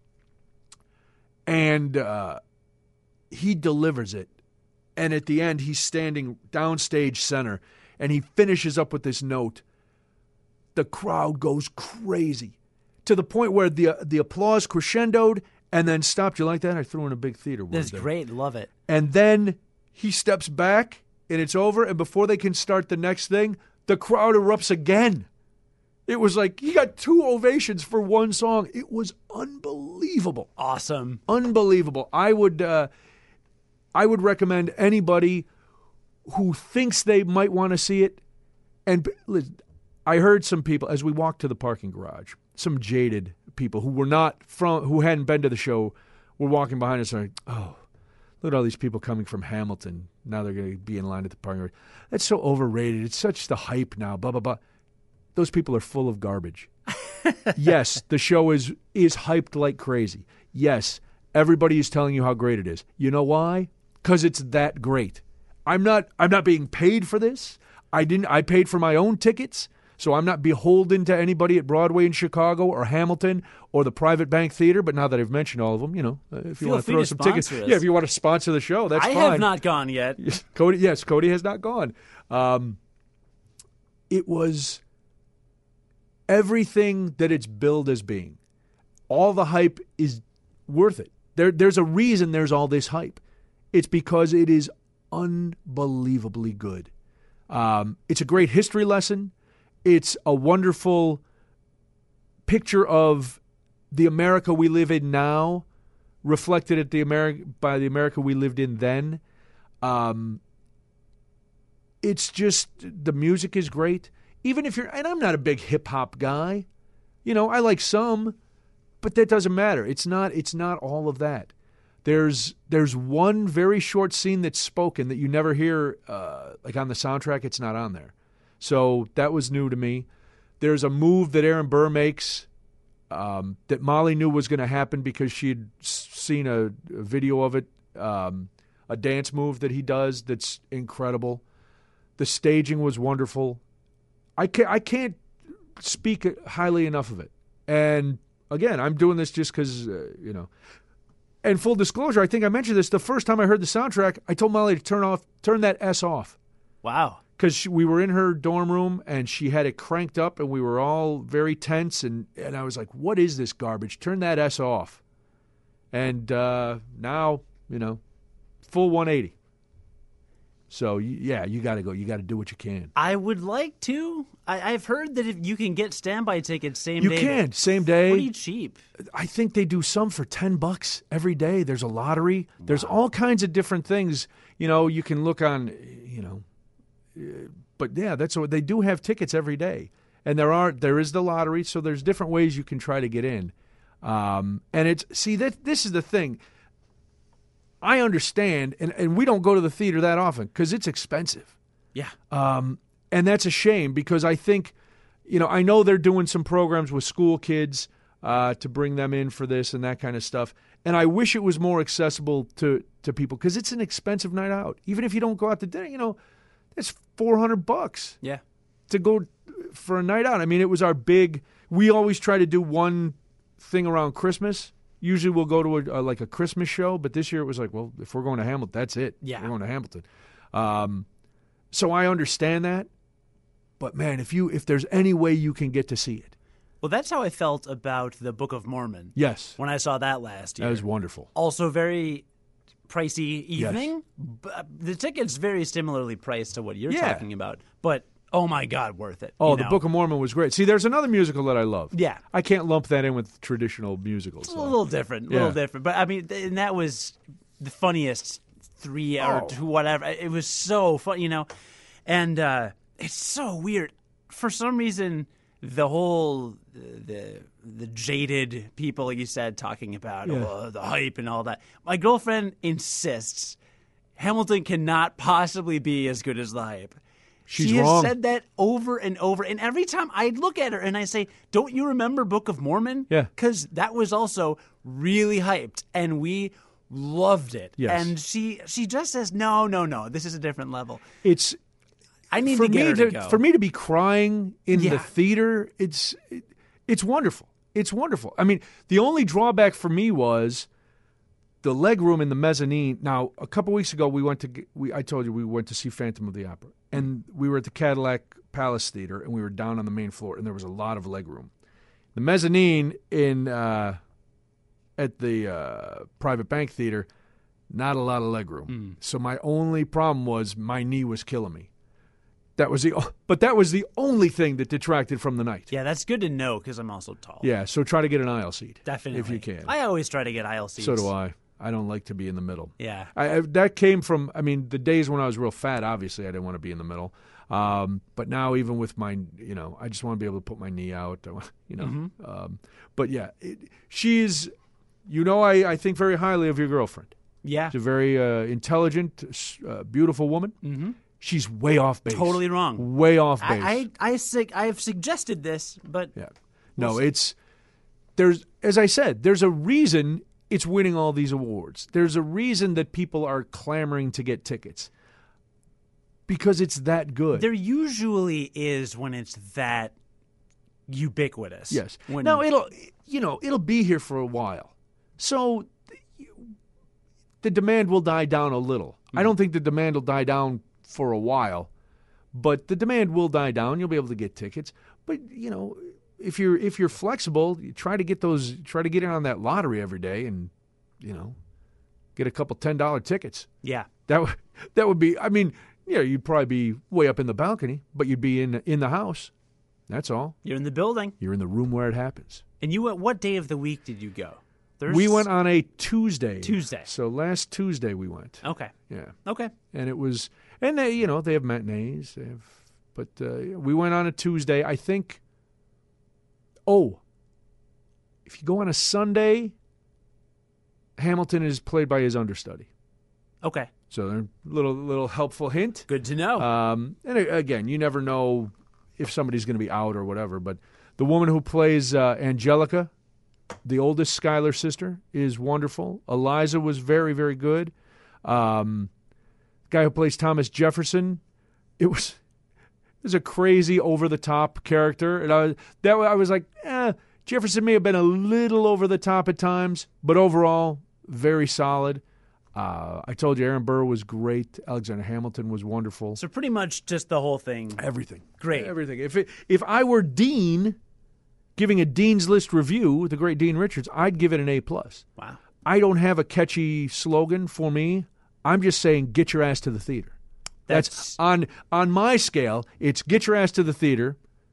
[SPEAKER 2] and uh, he delivers it. And at the end, he's standing downstage center, and he finishes up with this note. The crowd goes crazy to the point where the the applause crescendoed and then stopped. You like that? I threw in a big theater.
[SPEAKER 1] That's great. Love it.
[SPEAKER 2] And then he steps back, and it's over. And before they can start the next thing, the crowd erupts again. It was like he got two ovations for one song. It was unbelievable.
[SPEAKER 1] Awesome.
[SPEAKER 2] Unbelievable. I would... Uh, I would recommend anybody who thinks they might want to see it. And listen, I heard some people as we walked to the parking garage, some jaded people who were not from, who hadn't been to the show, were walking behind us and like, oh, look at all these people coming from Hamilton. Now they're going to be in line at the parking garage. That's so overrated. It's such the hype now. Blah blah blah. Those people are full of garbage. Yes, the show is is hyped like crazy. Yes, everybody is telling you how great it is. You know why? Because it's that great. I'm not I'm not being paid for this. I didn't I paid for my own tickets, so I'm not beholden to anybody at Broadway in Chicago or Hamilton or the Private Bank Theater. But now that I've mentioned all of them, you know, if you
[SPEAKER 1] Feel
[SPEAKER 2] want to
[SPEAKER 1] free
[SPEAKER 2] throw
[SPEAKER 1] to
[SPEAKER 2] some tickets,
[SPEAKER 1] sponsor us.
[SPEAKER 2] yeah, if you want to sponsor the show, that's
[SPEAKER 1] I
[SPEAKER 2] fine.
[SPEAKER 1] have not gone yet.
[SPEAKER 2] Cody, yes, Cody has not gone. Um, it was everything that it's billed as being. All the hype is worth it. There, there's a reason there's all this hype. It's because it is unbelievably good. Um, it's a great history lesson. It's a wonderful picture of the America we live in now, reflected at the America by the America we lived in then. Um, it's just the music is great. Even if you're, and I'm not a big hip hop guy. You know, I like some, but that doesn't matter. It's not it's not all of that. There's there's one very short scene that's spoken that you never hear, uh, like on the soundtrack. It's not on there. So that was new to me. There's a move that Aaron Burr makes um, that Molly knew was going to happen because she'd seen a, a video of it, um, a dance move that he does that's incredible. The staging was wonderful. I can't, I can't speak highly enough of it. And, again, I'm doing this just because, uh, you know. And full disclosure, I think I mentioned this. The first time I heard the soundtrack, I told Molly to turn off, turn that S off.
[SPEAKER 1] Wow.
[SPEAKER 2] Because we were in her dorm room, and she had it cranked up, and we were all very tense. And, and I was like, what is this garbage? Turn that S off. And uh, now, you know, full one eighty. So, yeah, you got to go. You got to do what you can.
[SPEAKER 1] I would like to. I, I've heard that if you can get standby tickets same
[SPEAKER 2] you
[SPEAKER 1] day.
[SPEAKER 2] You can, same day.
[SPEAKER 1] Pretty cheap.
[SPEAKER 2] I think they do some for ten bucks every day. There's a lottery. Wow. There's all kinds of different things. You know, you can look on, you know. Uh, but, yeah, that's what they do have tickets every day. And there are there is the lottery, so there's different ways you can try to get in. Um, and it's, see, that this is the thing. I understand, and, and we don't go to the theater that often because it's expensive.
[SPEAKER 1] Yeah.
[SPEAKER 2] Um, and that's a shame because I think, you know, I know they're doing some programs with school kids uh, to bring them in for this and that kind of stuff. And I wish it was more accessible to, to people because it's an expensive night out. Even if you don't go out to dinner, you know, it's four hundred bucks.
[SPEAKER 1] Yeah.
[SPEAKER 2] To go for a night out. I mean, it was our big, we always try to do one thing around Christmas. Usually we'll go to a, a, like a Christmas show, but this year it was like, well, if we're going to Hamilton, that's it.
[SPEAKER 1] Yeah.
[SPEAKER 2] We're going to Hamilton. Um, so I understand that. But, man, if you if there's any way you can get to see it.
[SPEAKER 1] Well, that's how I felt about the Book of Mormon.
[SPEAKER 2] Yes.
[SPEAKER 1] When I saw that last year.
[SPEAKER 2] That was wonderful.
[SPEAKER 1] Also very pricey evening.
[SPEAKER 2] Yes.
[SPEAKER 1] But the ticket's very similarly priced to what you're
[SPEAKER 2] yeah.
[SPEAKER 1] talking about. But, oh, my God, worth it.
[SPEAKER 2] Oh,
[SPEAKER 1] you
[SPEAKER 2] the
[SPEAKER 1] know?
[SPEAKER 2] Book of Mormon was great. See, there's another musical that I love.
[SPEAKER 1] Yeah.
[SPEAKER 2] I can't lump that in with traditional musicals. So.
[SPEAKER 1] A little different. A
[SPEAKER 2] yeah.
[SPEAKER 1] little different. But, I mean, and that was the funniest three or
[SPEAKER 2] oh.
[SPEAKER 1] two, whatever. It was so fun, you know. And uh, it's so weird. For some reason, the whole the the jaded people, like you said, talking about
[SPEAKER 2] yeah.
[SPEAKER 1] oh, the hype and all that. My girlfriend insists Hamilton cannot possibly be as good as the hype.
[SPEAKER 2] She's
[SPEAKER 1] she has
[SPEAKER 2] wrong.
[SPEAKER 1] said that over and over. And every time I look at her and I say, don't you remember Book of Mormon?
[SPEAKER 2] Yeah.
[SPEAKER 1] Because that was also really hyped. And we loved it.
[SPEAKER 2] Yes.
[SPEAKER 1] And she she just says, no, no, no. This is a different level.
[SPEAKER 2] It's...
[SPEAKER 1] I need
[SPEAKER 2] for
[SPEAKER 1] to get
[SPEAKER 2] me
[SPEAKER 1] her
[SPEAKER 2] to,
[SPEAKER 1] to go.
[SPEAKER 2] For me to be crying in
[SPEAKER 1] Yeah.
[SPEAKER 2] the theater, it's it, it's wonderful. It's wonderful. I mean, the only drawback for me was the leg room in the mezzanine. Now, a couple weeks ago, we went to we I told you we went to see Phantom of the Opera, and we were at the Cadillac Palace Theater, and we were down on the main floor, and there was a lot of leg room. The mezzanine in uh, at the uh, Private Bank Theater, not a lot of leg room.
[SPEAKER 1] Mm.
[SPEAKER 2] So my only problem was my knee was killing me. That was the, but that was the only thing that detracted from the night.
[SPEAKER 1] Yeah, that's good to know because I'm also tall.
[SPEAKER 2] Yeah, so try to get an aisle seat.
[SPEAKER 1] Definitely.
[SPEAKER 2] If you can.
[SPEAKER 1] I always try to get aisle seats.
[SPEAKER 2] So do I. I don't like to be in the middle.
[SPEAKER 1] Yeah.
[SPEAKER 2] I, I, that came from, I mean, the days when I was real fat, obviously I didn't want to be in the middle. Um, but now even with my, you know, I just want to be able to put my knee out, you know.
[SPEAKER 1] Mm-hmm.
[SPEAKER 2] Um, but yeah, it, she's, you know, I, I think very highly of your girlfriend.
[SPEAKER 1] Yeah.
[SPEAKER 2] She's a very uh, intelligent, uh, beautiful woman.
[SPEAKER 1] Mm-hmm.
[SPEAKER 2] She's way off base.
[SPEAKER 1] Totally wrong.
[SPEAKER 2] Way off base.
[SPEAKER 1] I I, I, sig- I have suggested this, but
[SPEAKER 2] yeah, no, it's there's as I said, there's a reason it's winning all these awards. There's a reason that people are clamoring to get tickets because it's that good.
[SPEAKER 1] There usually is when it's that ubiquitous.
[SPEAKER 2] Yes.
[SPEAKER 1] When,
[SPEAKER 2] now it'll you know it'll be here for a while, so the demand will die down a little. Mm-hmm. I don't think the demand will die down for a while, but the demand will die down. You'll be able to get tickets. But, you know, if you're if you're flexible, you try to get those try to get in on that lottery every day and, you know, get a couple ten dollar tickets.
[SPEAKER 1] Yeah.
[SPEAKER 2] That would that would be I mean, yeah, you'd probably be way up in the balcony, but you'd be in in the house. That's all.
[SPEAKER 1] You're in the building.
[SPEAKER 2] You're in the room where it happens.
[SPEAKER 1] And you went, what day of the week did you go? Thursday?
[SPEAKER 2] We went on a Tuesday.
[SPEAKER 1] Tuesday.
[SPEAKER 2] So last Tuesday we went.
[SPEAKER 1] Okay.
[SPEAKER 2] Yeah.
[SPEAKER 1] Okay.
[SPEAKER 2] And it was, and they, you know, they have matinees. They have, but uh, we went on a Tuesday. I think. Oh, if you go on a Sunday, Hamilton is played by his understudy.
[SPEAKER 1] Okay.
[SPEAKER 2] So a little little helpful hint.
[SPEAKER 1] Good to know.
[SPEAKER 2] Um, and again, you never know if somebody's going to be out or whatever. But the woman who plays uh, Angelica, the oldest Schuyler sister, is wonderful. Eliza was very, very good. Um, the guy who plays Thomas Jefferson, it was it was a crazy, over-the-top character. And I was, that, I was like, eh, Jefferson may have been a little over-the-top at times, but overall, very solid. Uh, I told you Aaron Burr was great. Alexander Hamilton was wonderful.
[SPEAKER 1] So pretty much just the whole thing.
[SPEAKER 2] Everything.
[SPEAKER 1] Great.
[SPEAKER 2] Everything. If it, if I were Dean giving a Dean's List review, the great Dean Richards, I'd give it an A plus.
[SPEAKER 1] Wow.
[SPEAKER 2] I don't have a catchy slogan for me. I'm just saying get your ass to the theater. That's, That's on on my scale, it's get your ass to the theater.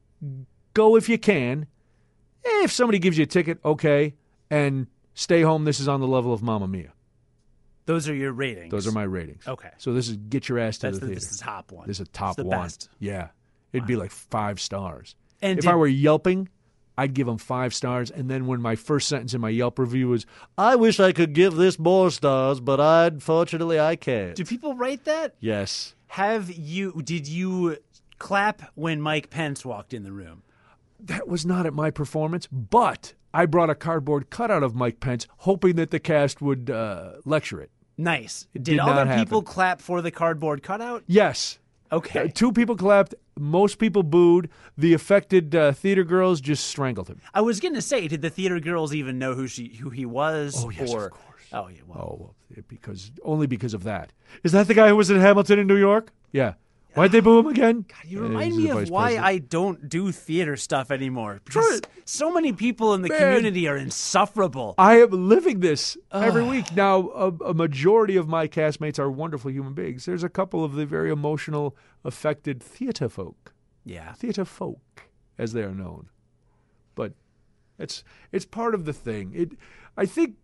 [SPEAKER 2] Go if you can. If somebody gives you a ticket, okay, and stay home. This is on the level of Mamma Mia.
[SPEAKER 1] Those are your ratings.
[SPEAKER 2] Those are my ratings.
[SPEAKER 1] Okay.
[SPEAKER 2] So this is get your ass to
[SPEAKER 1] That's
[SPEAKER 2] the,
[SPEAKER 1] the
[SPEAKER 2] theater.
[SPEAKER 1] This is the top one.
[SPEAKER 2] This is a top
[SPEAKER 1] it's the
[SPEAKER 2] one.
[SPEAKER 1] Best.
[SPEAKER 2] Yeah. It'd wow. be like five stars.
[SPEAKER 1] And
[SPEAKER 2] if
[SPEAKER 1] did,
[SPEAKER 2] I were Yelping, I'd give them five stars. And then when my first sentence in my Yelp review was, I wish I could give this more stars, but unfortunately I can't.
[SPEAKER 1] Do people write that?
[SPEAKER 2] Yes.
[SPEAKER 1] Have you? Did you clap when Mike Pence walked in the room?
[SPEAKER 2] That was not at my performance, but I brought a cardboard cutout of Mike Pence, hoping that the cast would uh, lecture it.
[SPEAKER 1] Nice.
[SPEAKER 2] It
[SPEAKER 1] did
[SPEAKER 2] did
[SPEAKER 1] other
[SPEAKER 2] not
[SPEAKER 1] people
[SPEAKER 2] happen.
[SPEAKER 1] clap for the cardboard cutout?
[SPEAKER 2] Yes.
[SPEAKER 1] Okay.
[SPEAKER 2] Uh, two people clapped. Most people booed. The affected uh, theater girls just strangled him.
[SPEAKER 1] I was going to say, did the theater girls even know who she, who he was?
[SPEAKER 2] Oh, yes,
[SPEAKER 1] or,
[SPEAKER 2] of course.
[SPEAKER 1] Oh, yeah. Well.
[SPEAKER 2] Oh, well, because only because of that. Is that the guy who was in Hamilton in New York? Yeah. Why'd they boo him again?
[SPEAKER 1] God, you remind uh, me of why president. I don't do theater stuff anymore. Because so many people in the
[SPEAKER 2] Man,
[SPEAKER 1] community are insufferable.
[SPEAKER 2] I am living this every week. Now, a, a majority of my castmates are wonderful human beings. There's a couple of the very emotional, affected theater folk.
[SPEAKER 1] Yeah.
[SPEAKER 2] Theater folk, as they are known. But it's it's part of the thing. It, I think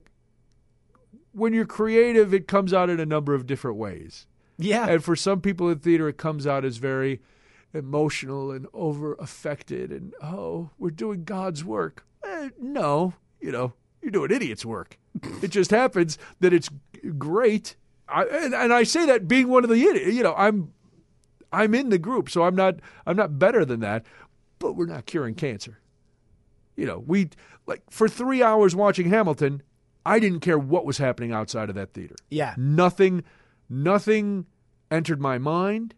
[SPEAKER 2] when you're creative, it comes out in a number of different ways.
[SPEAKER 1] Yeah.
[SPEAKER 2] And for some people in theater, it comes out as very emotional and over-affected and, oh, we're doing God's work. Eh, no, you know, you're doing idiot's work. It just happens that it's great. I, and, and I say that being one of the idiots. You know, I'm I'm in the group, so I'm not I'm not better than that, but we're not curing cancer. You know, we, like, for three hours watching Hamilton, I didn't care what was happening outside of that theater.
[SPEAKER 1] Yeah.
[SPEAKER 2] Nothing... Nothing entered my mind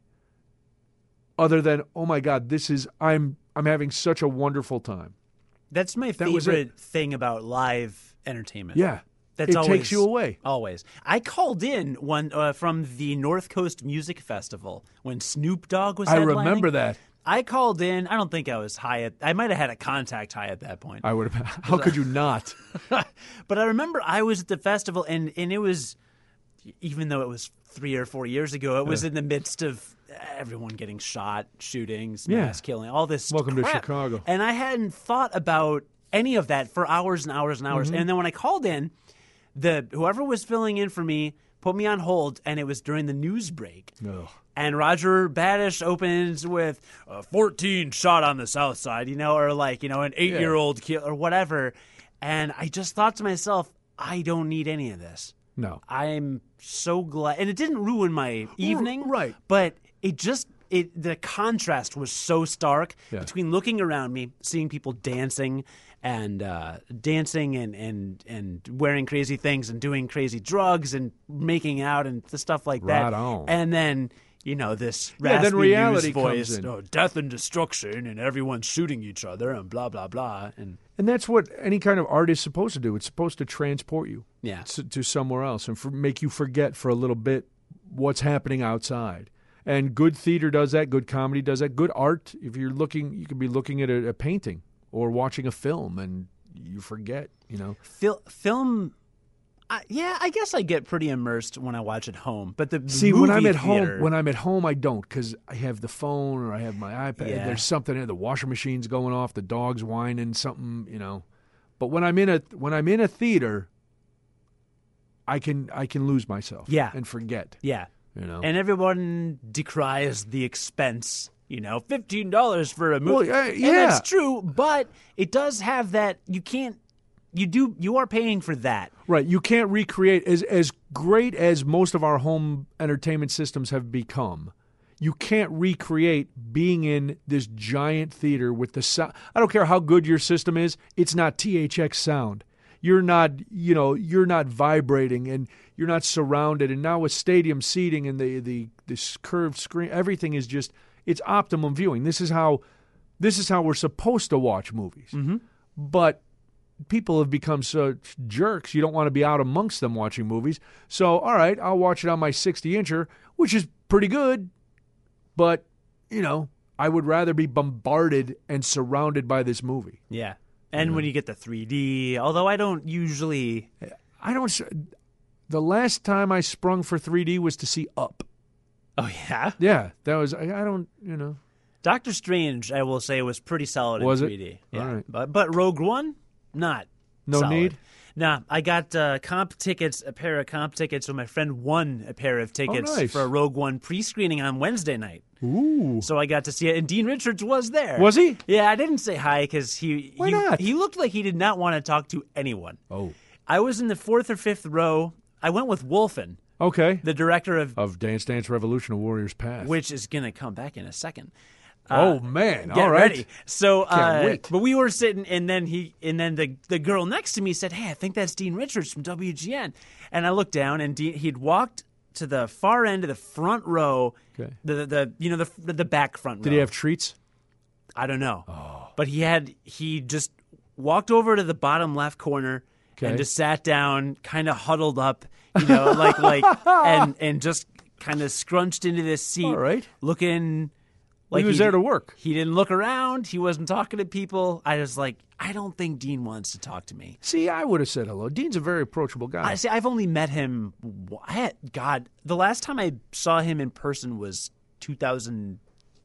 [SPEAKER 2] other than, oh my God, this is I'm I'm having such a wonderful time.
[SPEAKER 1] That's my
[SPEAKER 2] That was
[SPEAKER 1] favorite
[SPEAKER 2] it.
[SPEAKER 1] thing about live entertainment.
[SPEAKER 2] Yeah.
[SPEAKER 1] That's
[SPEAKER 2] it
[SPEAKER 1] always,
[SPEAKER 2] takes you away.
[SPEAKER 1] Always. I called in one uh, from the North Coast Music Festival when Snoop Dogg was
[SPEAKER 2] I
[SPEAKER 1] headlining.
[SPEAKER 2] remember that.
[SPEAKER 1] I called in. I don't think I was high at. I might have had a contact high at that point.
[SPEAKER 2] I would have. How could you not?
[SPEAKER 1] But I remember I was at the festival, and and it was, even though it was three or four years ago, it was
[SPEAKER 2] Yeah.
[SPEAKER 1] in the midst of everyone getting shot, shootings,
[SPEAKER 2] Yeah.
[SPEAKER 1] mass killing, all this
[SPEAKER 2] Welcome to
[SPEAKER 1] crap.
[SPEAKER 2] Chicago.
[SPEAKER 1] And I hadn't thought about any of that for hours and hours and hours.
[SPEAKER 2] Mm-hmm.
[SPEAKER 1] And then when I called in, the whoever was filling in for me put me on hold, and it was during the news break.
[SPEAKER 2] Ugh.
[SPEAKER 1] And Roger Badish opens with uh, fourteen shot on the south side, you know, or like, you know, an eight-year-old kid or whatever. And I just thought to myself, I don't need any of this.
[SPEAKER 2] No.
[SPEAKER 1] I'm so glad. And it didn't ruin my evening.
[SPEAKER 2] right.
[SPEAKER 1] But it just, it the contrast was so stark
[SPEAKER 2] Yeah.
[SPEAKER 1] between looking around me, seeing people dancing and uh, dancing and, and, and wearing crazy things and doing crazy drugs and making out and the stuff like that.
[SPEAKER 2] Right on.
[SPEAKER 1] And then, you know, this
[SPEAKER 2] Yeah,
[SPEAKER 1] raspy
[SPEAKER 2] then reality
[SPEAKER 1] news voice,
[SPEAKER 2] comes in.
[SPEAKER 1] oh, death and destruction and everyone's shooting each other and blah, blah, blah. And
[SPEAKER 2] And that's what any kind of art is supposed to do. It's supposed to transport you
[SPEAKER 1] yeah.
[SPEAKER 2] to, to somewhere else and for, make you forget for a little bit what's happening outside. And good theater does that. Good comedy does that. Good art, if you're looking, you could be looking at a, a painting or watching a film and you forget, you know.
[SPEAKER 1] Fil- film, I, yeah, I guess I get pretty immersed when I watch at home. But the
[SPEAKER 2] See,
[SPEAKER 1] movie
[SPEAKER 2] when I'm at
[SPEAKER 1] theater,
[SPEAKER 2] home, when I'm at home, I don't because I have the phone or I have my iPad.
[SPEAKER 1] Yeah.
[SPEAKER 2] There's something there. The washer machine's going off. The dog's whining. Something, you know. But when I'm in a when I'm in a theater, I can I can lose myself.
[SPEAKER 1] Yeah.
[SPEAKER 2] and forget.
[SPEAKER 1] yeah,
[SPEAKER 2] You know.
[SPEAKER 1] and everyone decries the expense. You know, fifteen dollars for a movie.
[SPEAKER 2] Well, uh,
[SPEAKER 1] And
[SPEAKER 2] yeah.
[SPEAKER 1] that's true, but it does have that. You can't you do you are paying for that.
[SPEAKER 2] Right. You can't recreate as as great as most of our home entertainment systems have become. You can't recreate being in this giant theater with the sound. I don't care how good your system is. It's not T H X sound. You're not, you know, you're not vibrating and you're not surrounded. And now with stadium seating and the the this curved screen, everything is just it's optimum viewing. This is how this is how we're supposed to watch movies.
[SPEAKER 1] Mm-hmm.
[SPEAKER 2] But people have become such jerks. You don't want to be out amongst them watching movies. So, all right, I'll watch it on my sixty-incher, which is pretty good. But, you know, I would rather be bombarded and surrounded by this movie.
[SPEAKER 1] Yeah. And yeah. when you get the three D, although I don't usually...
[SPEAKER 2] I don't... The last time I sprung for three D was to see Up.
[SPEAKER 1] Oh, yeah?
[SPEAKER 2] Yeah. That was... I don't, you know...
[SPEAKER 1] Doctor Strange, I will say, was pretty solid
[SPEAKER 2] was
[SPEAKER 1] in three D.
[SPEAKER 2] It?
[SPEAKER 1] Yeah.
[SPEAKER 2] All right.
[SPEAKER 1] But, but Rogue One, not
[SPEAKER 2] No
[SPEAKER 1] solid.
[SPEAKER 2] need?
[SPEAKER 1] Nah, I got uh, comp tickets, a pair of comp tickets, so my friend won a pair of tickets
[SPEAKER 2] oh, nice.
[SPEAKER 1] for a Rogue One pre-screening on Wednesday night.
[SPEAKER 2] Ooh.
[SPEAKER 1] So I got to see it, and Dean Richards was there.
[SPEAKER 2] Was he?
[SPEAKER 1] Yeah, I didn't say hi because he,
[SPEAKER 2] Why
[SPEAKER 1] he,
[SPEAKER 2] not?
[SPEAKER 1] he looked like he did not want to talk to anyone.
[SPEAKER 2] Oh.
[SPEAKER 1] I was in the fourth or fifth row. I went with Wolfen,
[SPEAKER 2] Okay.
[SPEAKER 1] the director of...
[SPEAKER 2] Of Dance Dance Revolution, A Warrior's Path.
[SPEAKER 1] Which is going to come back in a second.
[SPEAKER 2] Oh,
[SPEAKER 1] Uh,
[SPEAKER 2] man.
[SPEAKER 1] Get
[SPEAKER 2] All right.
[SPEAKER 1] ready. So,
[SPEAKER 2] Can't
[SPEAKER 1] uh,
[SPEAKER 2] wait.
[SPEAKER 1] but we were sitting, and then he, and then the the girl next to me said, "Hey, I think that's Dean Richards from W G N." And I looked down, and Dean, he'd walked to the far end of the front row,
[SPEAKER 2] Okay.
[SPEAKER 1] the, the the you know the the, the back front row.
[SPEAKER 2] Did he have treats?
[SPEAKER 1] I don't know,
[SPEAKER 2] Oh.
[SPEAKER 1] but he had he just walked over to the bottom left corner
[SPEAKER 2] Okay.
[SPEAKER 1] and just sat down, kind of huddled up, you know, like like and and just kind of scrunched into this seat,
[SPEAKER 2] All right.
[SPEAKER 1] looking. Like
[SPEAKER 2] he was there to work.
[SPEAKER 1] He didn't look around. He wasn't talking to people. I was like, I don't think Dean wants to talk to me.
[SPEAKER 2] See, I would have said hello. Dean's a very approachable guy.
[SPEAKER 1] I see. I've only met him. I had, God, the last time I saw him in person was two thousand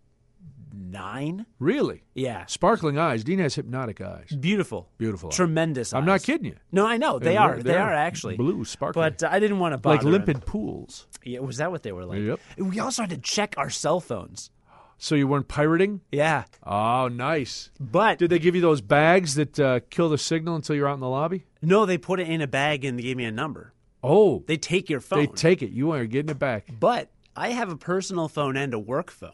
[SPEAKER 1] nine.
[SPEAKER 2] Really?
[SPEAKER 1] Yeah,
[SPEAKER 2] Sparkling eyes. Dean has hypnotic eyes.
[SPEAKER 1] beautiful,
[SPEAKER 2] Beautiful eyes.
[SPEAKER 1] tremendous.
[SPEAKER 2] I'm
[SPEAKER 1] eyes.
[SPEAKER 2] not kidding you.
[SPEAKER 1] No, I know they
[SPEAKER 2] They're-
[SPEAKER 1] are. They
[SPEAKER 2] they're
[SPEAKER 1] are actually
[SPEAKER 2] blue, sparkling.
[SPEAKER 1] But uh, I didn't want to bother
[SPEAKER 2] Like
[SPEAKER 1] him.
[SPEAKER 2] limpid pools.
[SPEAKER 1] Yeah, was that what they were like?
[SPEAKER 2] Yep.
[SPEAKER 1] We also had to check our cell phones.
[SPEAKER 2] So you weren't pirating?
[SPEAKER 1] Yeah,
[SPEAKER 2] Oh, nice.
[SPEAKER 1] but
[SPEAKER 2] Did they give you those bags that uh, kill the signal until you're out in the lobby?
[SPEAKER 1] no, they put it in a bag and they gave me a number.
[SPEAKER 2] Oh,
[SPEAKER 1] They take your phone.
[SPEAKER 2] they take it. You are getting it back.
[SPEAKER 1] But I have a personal phone and a work phone.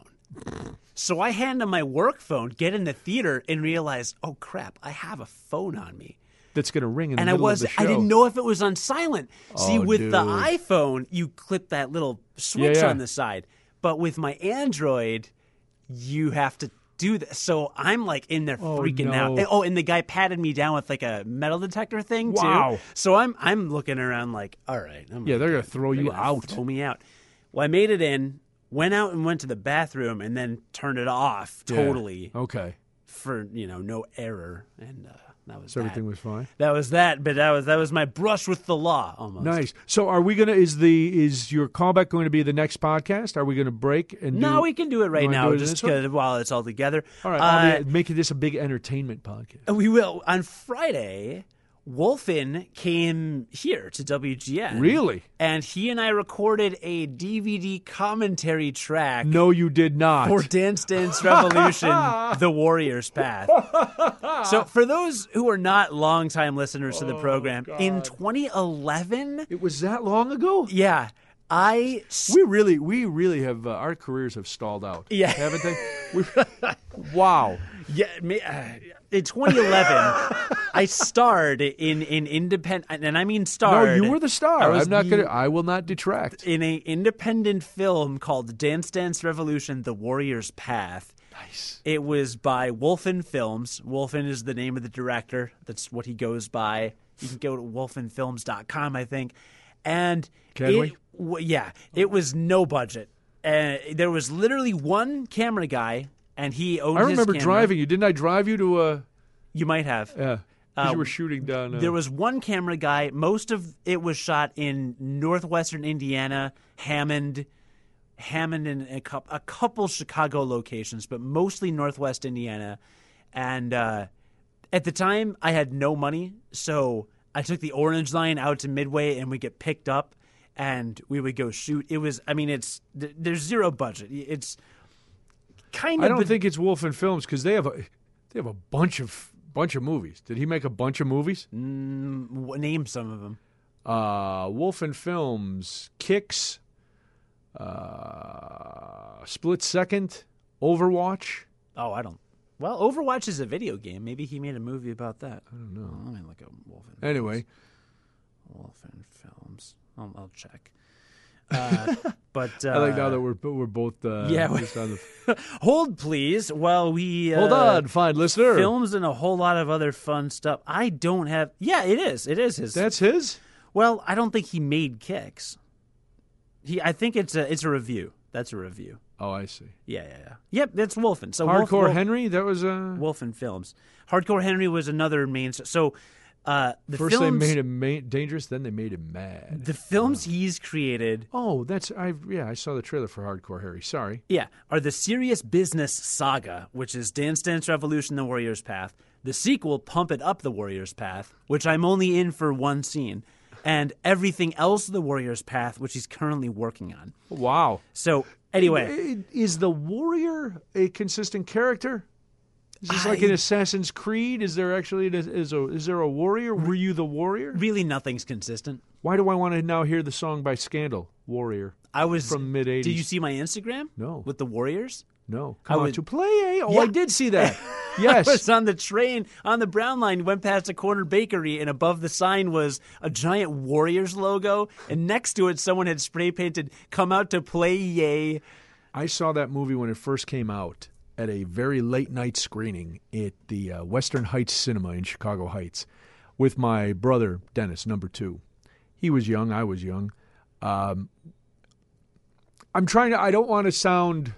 [SPEAKER 1] So I hand him my work phone, get in the theater, and realize, oh, crap, I have a phone on me.
[SPEAKER 2] That's going to ring in the
[SPEAKER 1] And I
[SPEAKER 2] middle
[SPEAKER 1] was
[SPEAKER 2] of the show.
[SPEAKER 1] I didn't know if it was on silent. See,
[SPEAKER 2] Oh,
[SPEAKER 1] with the
[SPEAKER 2] dude.
[SPEAKER 1] iPhone, you clip that little switch
[SPEAKER 2] Yeah, yeah.
[SPEAKER 1] on the side. But with my Android, you have to do that. So I'm like in there
[SPEAKER 2] Oh,
[SPEAKER 1] freaking
[SPEAKER 2] no.
[SPEAKER 1] out. And- oh, and the guy patted me down with like a metal detector thing too.
[SPEAKER 2] Wow.
[SPEAKER 1] So I'm I'm looking around like, all right. I'm
[SPEAKER 2] Yeah, they're going to
[SPEAKER 1] get-
[SPEAKER 2] throw
[SPEAKER 1] they're
[SPEAKER 2] you
[SPEAKER 1] gonna
[SPEAKER 2] out.
[SPEAKER 1] Throw me out. Well, I made it in, went out and went to the bathroom, and then turned it off
[SPEAKER 2] Yeah.
[SPEAKER 1] totally
[SPEAKER 2] Okay.
[SPEAKER 1] for you know no error, and uh, that was
[SPEAKER 2] So
[SPEAKER 1] that.
[SPEAKER 2] everything was fine?
[SPEAKER 1] That was that, but that was that was my brush with the law almost.
[SPEAKER 2] Nice. So are we going to, is the, is your callback going to be the next podcast? Are we going to break and
[SPEAKER 1] No,
[SPEAKER 2] do,
[SPEAKER 1] we can do it right
[SPEAKER 2] You wanna
[SPEAKER 1] now,
[SPEAKER 2] do it
[SPEAKER 1] just
[SPEAKER 2] this one?
[SPEAKER 1] because while it's all together.
[SPEAKER 2] All right,
[SPEAKER 1] Uh,
[SPEAKER 2] I'll be, make this a big entertainment podcast.
[SPEAKER 1] we will on Friday. Wolfen came here to W G N.
[SPEAKER 2] Really?
[SPEAKER 1] And he and I recorded a D V D commentary track
[SPEAKER 2] No, you did not.
[SPEAKER 1] for Dance Dance Revolution, The Warrior's Path. So for those who are not longtime listeners to the program, in twenty eleven,
[SPEAKER 2] It was that long ago?
[SPEAKER 1] yeah, I...
[SPEAKER 2] We really, we really have, uh, our careers have stalled out.
[SPEAKER 1] Yeah.
[SPEAKER 2] Haven't they? We, wow.
[SPEAKER 1] Yeah, me- uh, in twenty eleven, I starred in in independent, and I mean
[SPEAKER 2] No,
[SPEAKER 1] starred.
[SPEAKER 2] you were the star.
[SPEAKER 1] I was
[SPEAKER 2] I'm not
[SPEAKER 1] the-
[SPEAKER 2] going to, I will not detract.
[SPEAKER 1] in a independent film called Dance Dance Revolution: The Warrior's Path.
[SPEAKER 2] Nice.
[SPEAKER 1] It was by Wolfen Films. Wolfen is the name of the director. That's what he goes by. You can go to wolfen films dot com, I think. And
[SPEAKER 2] Can
[SPEAKER 1] it,
[SPEAKER 2] we?
[SPEAKER 1] w- yeah, it was no budget. Uh, there was literally one camera guy, and he owned
[SPEAKER 2] I
[SPEAKER 1] his
[SPEAKER 2] remember
[SPEAKER 1] camera.
[SPEAKER 2] driving you. Didn't I drive you to, uh,
[SPEAKER 1] You might have.
[SPEAKER 2] yeah, because
[SPEAKER 1] Uh,
[SPEAKER 2] you were shooting down. Uh,
[SPEAKER 1] There was one camera guy. Most of it was shot in northwestern Indiana, Hammond, Hammond, and a couple, a couple Chicago locations, but mostly northwest Indiana. And uh, at the time, I had no money, so I took the Orange Line out to Midway, and we get picked up, and we would go shoot. It was, I mean, it's th- there's zero budget. It's kind of.
[SPEAKER 2] I don't
[SPEAKER 1] but-
[SPEAKER 2] think it's Wolfen Films because they have a, they have a bunch of bunch of movies. Did he make a bunch of movies?
[SPEAKER 1] Mm, w- name some of them.
[SPEAKER 2] Uh, Wolfen Films, Kicks, uh, Split Second, Overwatch.
[SPEAKER 1] Oh, I don't. Well, Overwatch is a video game. Maybe he made a movie about that.
[SPEAKER 2] I don't know.
[SPEAKER 1] Let me look at Wolfen.
[SPEAKER 2] Anyway,
[SPEAKER 1] Wolfen Films. I'll, I'll check. Uh, but uh,
[SPEAKER 2] I like now that we're we're both uh,
[SPEAKER 1] yeah. We,
[SPEAKER 2] just on the
[SPEAKER 1] hold, please, while we uh,
[SPEAKER 2] hold on, fine listener.
[SPEAKER 1] Films and a whole lot of other fun stuff. I don't have. Yeah, it is. It is his.
[SPEAKER 2] That's his.
[SPEAKER 1] Well, I don't think he made Kicks. He. I think it's a. It's a review. That's a review.
[SPEAKER 2] Oh, I see.
[SPEAKER 1] Yeah, yeah, yeah. Yep, that's Wolfen. So
[SPEAKER 2] Hardcore
[SPEAKER 1] Wolf, Wolf,
[SPEAKER 2] Henry. That was a
[SPEAKER 1] Wolfen Films. Hardcore Henry was another main. So uh, the
[SPEAKER 2] first
[SPEAKER 1] films,
[SPEAKER 2] they made him ma- dangerous, then they made him mad.
[SPEAKER 1] The films he's created.
[SPEAKER 2] Oh, that's I. Yeah, I saw the trailer for Hardcore Harry. Sorry.
[SPEAKER 1] Yeah, are the Serious Business Saga, which is Dance Dance Revolution: The Warrior's Path. The sequel, Pump It Up: The Warrior's Path, which I'm only in for one scene, and everything else: The Warrior's Path, which he's currently working on.
[SPEAKER 2] Wow.
[SPEAKER 1] So anyway,
[SPEAKER 2] is the warrior a consistent character? Is this
[SPEAKER 1] I,
[SPEAKER 2] like an Assassin's Creed? Is there actually is a is there a warrior? Were you the warrior?
[SPEAKER 1] Really, nothing's consistent.
[SPEAKER 2] Why do I want to now hear the song by Scandal, Warrior?
[SPEAKER 1] I was
[SPEAKER 2] from mid eighties.
[SPEAKER 1] Did you see my Instagram?
[SPEAKER 2] No.
[SPEAKER 1] With the Warriors?
[SPEAKER 2] No. Come
[SPEAKER 1] I
[SPEAKER 2] on
[SPEAKER 1] would,
[SPEAKER 2] to play. Oh,
[SPEAKER 1] yeah.
[SPEAKER 2] I did see that. Yes.
[SPEAKER 1] I was on the train on the Brown Line, went past a corner bakery, and above the sign was a giant Warriors logo, and next to it, someone had spray painted "Come out to play, yay."
[SPEAKER 2] I saw that movie when it first came out at a very late night screening at the uh, Western Heights Cinema in Chicago Heights with my brother, Dennis, number two. He was young. I was young. Um, I'm trying to, I don't want to sound,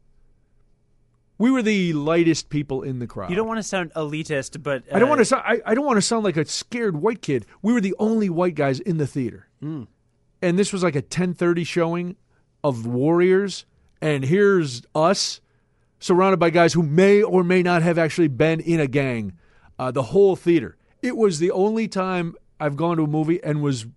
[SPEAKER 2] we were the lightest people in the crowd.
[SPEAKER 1] You don't want to sound elitist, but uh,
[SPEAKER 2] I don't want to sound, I, I don't want to sound like a scared white kid. We were the only white guys in the theater.
[SPEAKER 1] Mm.
[SPEAKER 2] And this was like a ten thirty showing of Warriors. And here's us surrounded by guys who may or may not have actually been in a gang, uh, the whole theater. It was the only time I've gone to a movie and was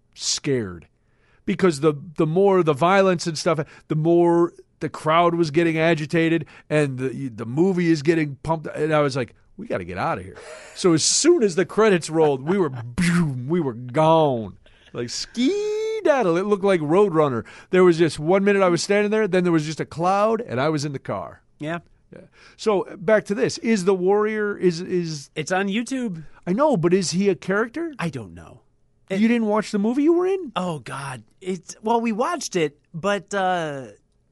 [SPEAKER 2] scared because the the more the violence and stuff, the more the crowd was getting agitated and the the movie is getting pumped. And I was like, we got to get out of here. So as soon as the credits rolled, we were boom, we were gone. Like ski-daddle. It looked like Roadrunner. There was just one minute I was standing there, then there was just a cloud, and I was in the car.
[SPEAKER 1] Yeah.
[SPEAKER 2] Yeah. So back to this: is the warrior is is?
[SPEAKER 1] It's on YouTube.
[SPEAKER 2] I know, but is he a character?
[SPEAKER 1] I don't know.
[SPEAKER 2] It, you didn't watch the movie you were in?
[SPEAKER 1] Oh God! It's well, we watched it, but uh,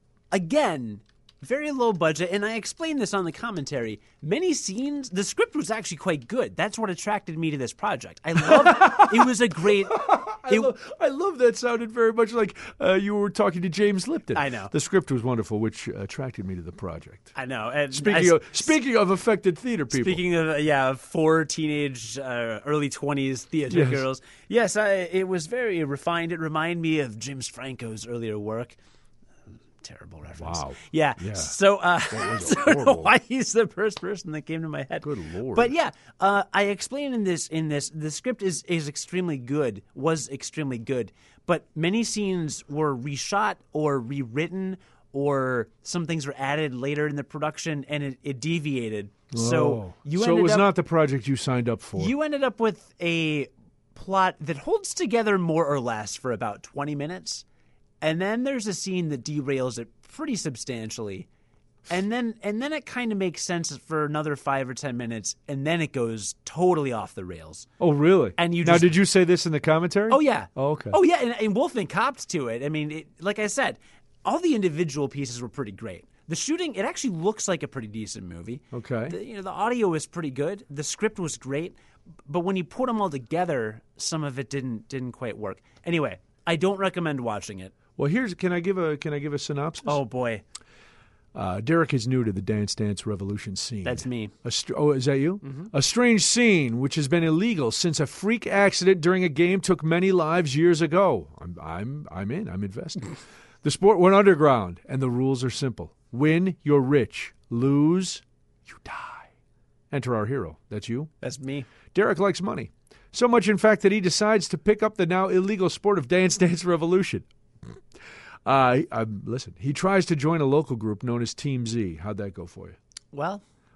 [SPEAKER 1] again, very low budget, and I explained this on the commentary. Many scenes, the script was actually quite good. That's what attracted me to this project. I love it. Was a great.
[SPEAKER 2] I,
[SPEAKER 1] it,
[SPEAKER 2] love, I love that. Sounded very much like uh, you were talking to James Lipton.
[SPEAKER 1] I know.
[SPEAKER 2] The script was wonderful, which attracted me to the project.
[SPEAKER 1] I know. And
[SPEAKER 2] speaking
[SPEAKER 1] I,
[SPEAKER 2] of speaking of affected theater people.
[SPEAKER 1] Speaking of yeah, four teenage, uh, early twenties theater
[SPEAKER 2] yes.
[SPEAKER 1] girls. Yes, I, it was very refined. It reminded me of James Franco's earlier work. Terrible reference.
[SPEAKER 2] Wow.
[SPEAKER 1] Yeah.
[SPEAKER 2] yeah.
[SPEAKER 1] So, uh, I don't know why he's the first person that came to my head.
[SPEAKER 2] Good Lord.
[SPEAKER 1] But yeah, uh, I explained in this, in this, the script is, is extremely good, was extremely good, but many scenes were reshot or rewritten or some things were added later in the production and it, it deviated.
[SPEAKER 2] Oh.
[SPEAKER 1] So you
[SPEAKER 2] So
[SPEAKER 1] ended
[SPEAKER 2] it was
[SPEAKER 1] up,
[SPEAKER 2] not the project you signed up for.
[SPEAKER 1] You ended up with a plot that holds together more or less for about twenty minutes. And then there's a scene that derails it pretty substantially. And then and then it kind of makes sense for another five or ten minutes, and then it goes totally off the rails.
[SPEAKER 2] Oh, really?
[SPEAKER 1] And you
[SPEAKER 2] now,
[SPEAKER 1] just,
[SPEAKER 2] did you say this in the commentary?
[SPEAKER 1] Oh, yeah.
[SPEAKER 2] Oh, okay.
[SPEAKER 1] Oh, yeah, and, and Wolfen copped to it. I mean, it, like I said, all the individual pieces were pretty great. The shooting, it actually looks like a pretty decent movie.
[SPEAKER 2] Okay.
[SPEAKER 1] The, you know, the audio was pretty good. The script was great. But when you put them all together, some of it didn't didn't quite work. Anyway, I don't recommend watching it.
[SPEAKER 2] Well, here's can I give a can I give a synopsis?
[SPEAKER 1] Oh boy,
[SPEAKER 2] uh, Derek is new to the Dance Dance Revolution scene.
[SPEAKER 1] That's me.
[SPEAKER 2] A str- oh, is that you?
[SPEAKER 1] Mm-hmm.
[SPEAKER 2] A strange scene which has been illegal since a freak accident during a game took many lives years ago. I'm I'm I'm in. I'm invested. The sport went underground, and the rules are simple: win, you're rich; lose, you die. Enter our hero. That's you.
[SPEAKER 1] That's me.
[SPEAKER 2] Derek likes money, so much in fact that he decides to pick up the now illegal sport of Dance Dance Revolution. Uh, I, listen, he tries to join a local group known as Team Z. How'd that go for you?
[SPEAKER 1] Well,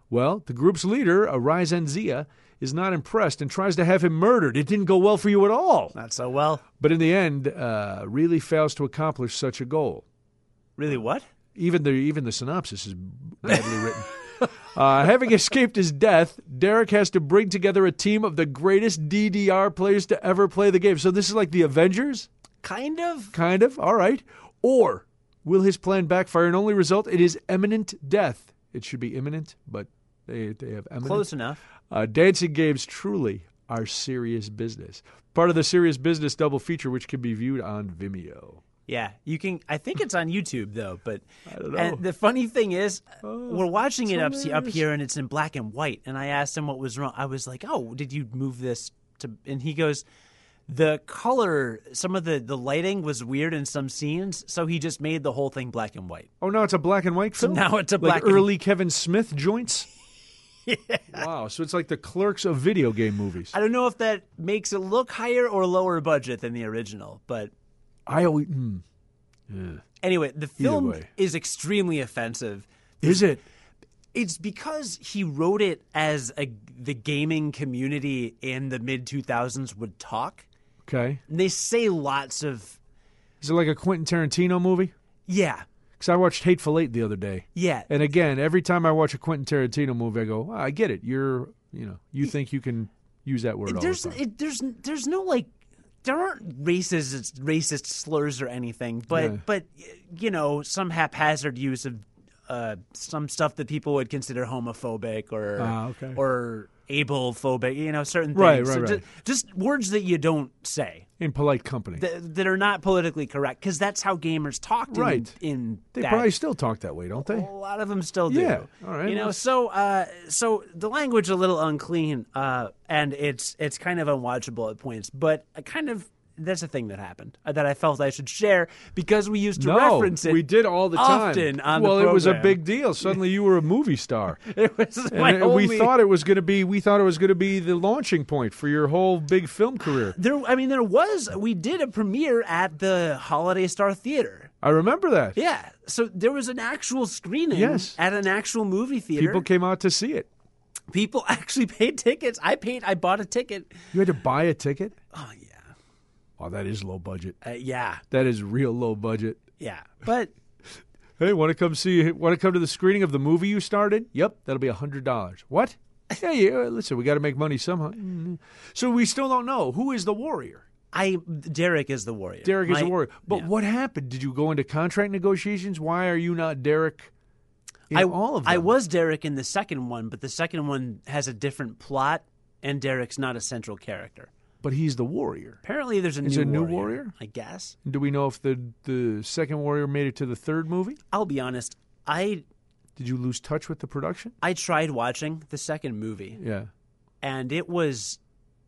[SPEAKER 2] Well, the group's leader, Ryzen Zia, is not impressed and tries to have him murdered. It didn't go well for you at all.
[SPEAKER 1] Not so well.
[SPEAKER 2] But in the end, uh, really fails to accomplish such a goal.
[SPEAKER 1] Really what?
[SPEAKER 2] Even the even the synopsis is badly written. Uh, having escaped his death, Derek has to bring together a team of the greatest D D R players to ever play the game. So this is like the Avengers?
[SPEAKER 1] Kind of.
[SPEAKER 2] Kind of. All right. Or will his plan backfire and only result in his imminent death? It should be imminent, but they, they have imminent.
[SPEAKER 1] Close enough.
[SPEAKER 2] Uh, dancing games truly are serious business. Part of the Serious Business double feature, which can be viewed on Vimeo.
[SPEAKER 1] Yeah, you can. I think it's on YouTube though. But
[SPEAKER 2] I don't know.
[SPEAKER 1] And the funny thing is,
[SPEAKER 2] Oh,
[SPEAKER 1] we're watching it up
[SPEAKER 2] hilarious.
[SPEAKER 1] up here, and it's in black and white. And I asked him what was wrong. I was like, "Oh, did you move this to?" And he goes, "The color, some of the the lighting was weird in some scenes, so he just made the whole thing black and white."
[SPEAKER 2] Oh, now it's a black and white film?
[SPEAKER 1] now it's a
[SPEAKER 2] like
[SPEAKER 1] black and-
[SPEAKER 2] early Kevin Smith joints? Yeah. Wow, so it's like the Clerks of video game movies.
[SPEAKER 1] I don't know if that makes it look higher or lower budget than the original, but
[SPEAKER 2] I always... Mm, yeah.
[SPEAKER 1] anyway, the film
[SPEAKER 2] way.
[SPEAKER 1] is extremely offensive.
[SPEAKER 2] Is it?
[SPEAKER 1] It's because he wrote it as a, the gaming community in the mid two thousands would talk.
[SPEAKER 2] Okay.
[SPEAKER 1] And they say lots of,
[SPEAKER 2] Is it like a Quentin Tarantino movie?
[SPEAKER 1] yeah,
[SPEAKER 2] Because I watched Hateful Eight the other day.
[SPEAKER 1] yeah.
[SPEAKER 2] And again, every time I watch a Quentin Tarantino movie, I go, oh, I get it. You're, you know, you think you can use that word all
[SPEAKER 1] There's
[SPEAKER 2] the time.
[SPEAKER 1] it, there's there's no like there aren't racist racist slurs or anything, but
[SPEAKER 2] Yeah.
[SPEAKER 1] but you know some haphazard use of uh, some stuff that people would consider homophobic or
[SPEAKER 2] Ah, okay.
[SPEAKER 1] or able-phobic, you know, certain things.
[SPEAKER 2] Right, right,
[SPEAKER 1] So
[SPEAKER 2] right.
[SPEAKER 1] ju- Just, words that you don't say
[SPEAKER 2] In polite company.
[SPEAKER 1] that, that are not politically correct, because that's how gamers talked in,
[SPEAKER 2] Right.
[SPEAKER 1] in
[SPEAKER 2] They
[SPEAKER 1] that.
[SPEAKER 2] probably still talk that way, don't they?
[SPEAKER 1] A lot of them still do.
[SPEAKER 2] Yeah. All right.
[SPEAKER 1] You know,
[SPEAKER 2] Well-
[SPEAKER 1] so uh, so the language a little unclean, uh, and it's it's kind of unwatchable at points. But I kind of that's a thing that happened uh, that I felt I should share because we used to
[SPEAKER 2] No,
[SPEAKER 1] reference it.
[SPEAKER 2] we did all the time.
[SPEAKER 1] often on the
[SPEAKER 2] well, it was a
[SPEAKER 1] program.
[SPEAKER 2] big deal. Suddenly, you were a movie star,
[SPEAKER 1] It was my
[SPEAKER 2] and
[SPEAKER 1] only,
[SPEAKER 2] we thought it was going to be. We thought it was going to be the launching point for your whole big film career.
[SPEAKER 1] there. I mean, there was we did a premiere at the Holiday Star Theater.
[SPEAKER 2] I remember that.
[SPEAKER 1] Yeah, so there was an actual screening
[SPEAKER 2] Yes.
[SPEAKER 1] at an actual movie theater.
[SPEAKER 2] People came out to see it.
[SPEAKER 1] People actually paid tickets. I paid. I bought a ticket.
[SPEAKER 2] You had to buy a ticket.
[SPEAKER 1] Oh yeah,
[SPEAKER 2] Oh, that is low budget.
[SPEAKER 1] uh, yeah,
[SPEAKER 2] That is real low budget.
[SPEAKER 1] yeah. But
[SPEAKER 2] Hey, want to come see? Want to come to the screening of the movie you started? Yep, that'll be a hundred dollars. What? Yeah, yeah. Listen, we got to make money somehow. Mm-hmm. So we still don't know who is the warrior.
[SPEAKER 1] I Derek is the warrior.
[SPEAKER 2] Derek is
[SPEAKER 1] My-
[SPEAKER 2] the warrior. But
[SPEAKER 1] yeah.
[SPEAKER 2] what happened? Did you go into contract negotiations? Why are you not Derek in
[SPEAKER 1] I,
[SPEAKER 2] all of them?
[SPEAKER 1] I was Derek in the second one, but the second one has a different plot, and Derek's not a central character.
[SPEAKER 2] But he's the warrior.
[SPEAKER 1] Apparently, there's a
[SPEAKER 2] Is
[SPEAKER 1] new
[SPEAKER 2] a new
[SPEAKER 1] warrior,
[SPEAKER 2] warrior?
[SPEAKER 1] I guess.
[SPEAKER 2] Do we know if the the second warrior made it to the third movie?
[SPEAKER 1] I'll be honest. I
[SPEAKER 2] Did you lose touch with the production?
[SPEAKER 1] I tried watching the second movie,
[SPEAKER 2] Yeah.
[SPEAKER 1] and it was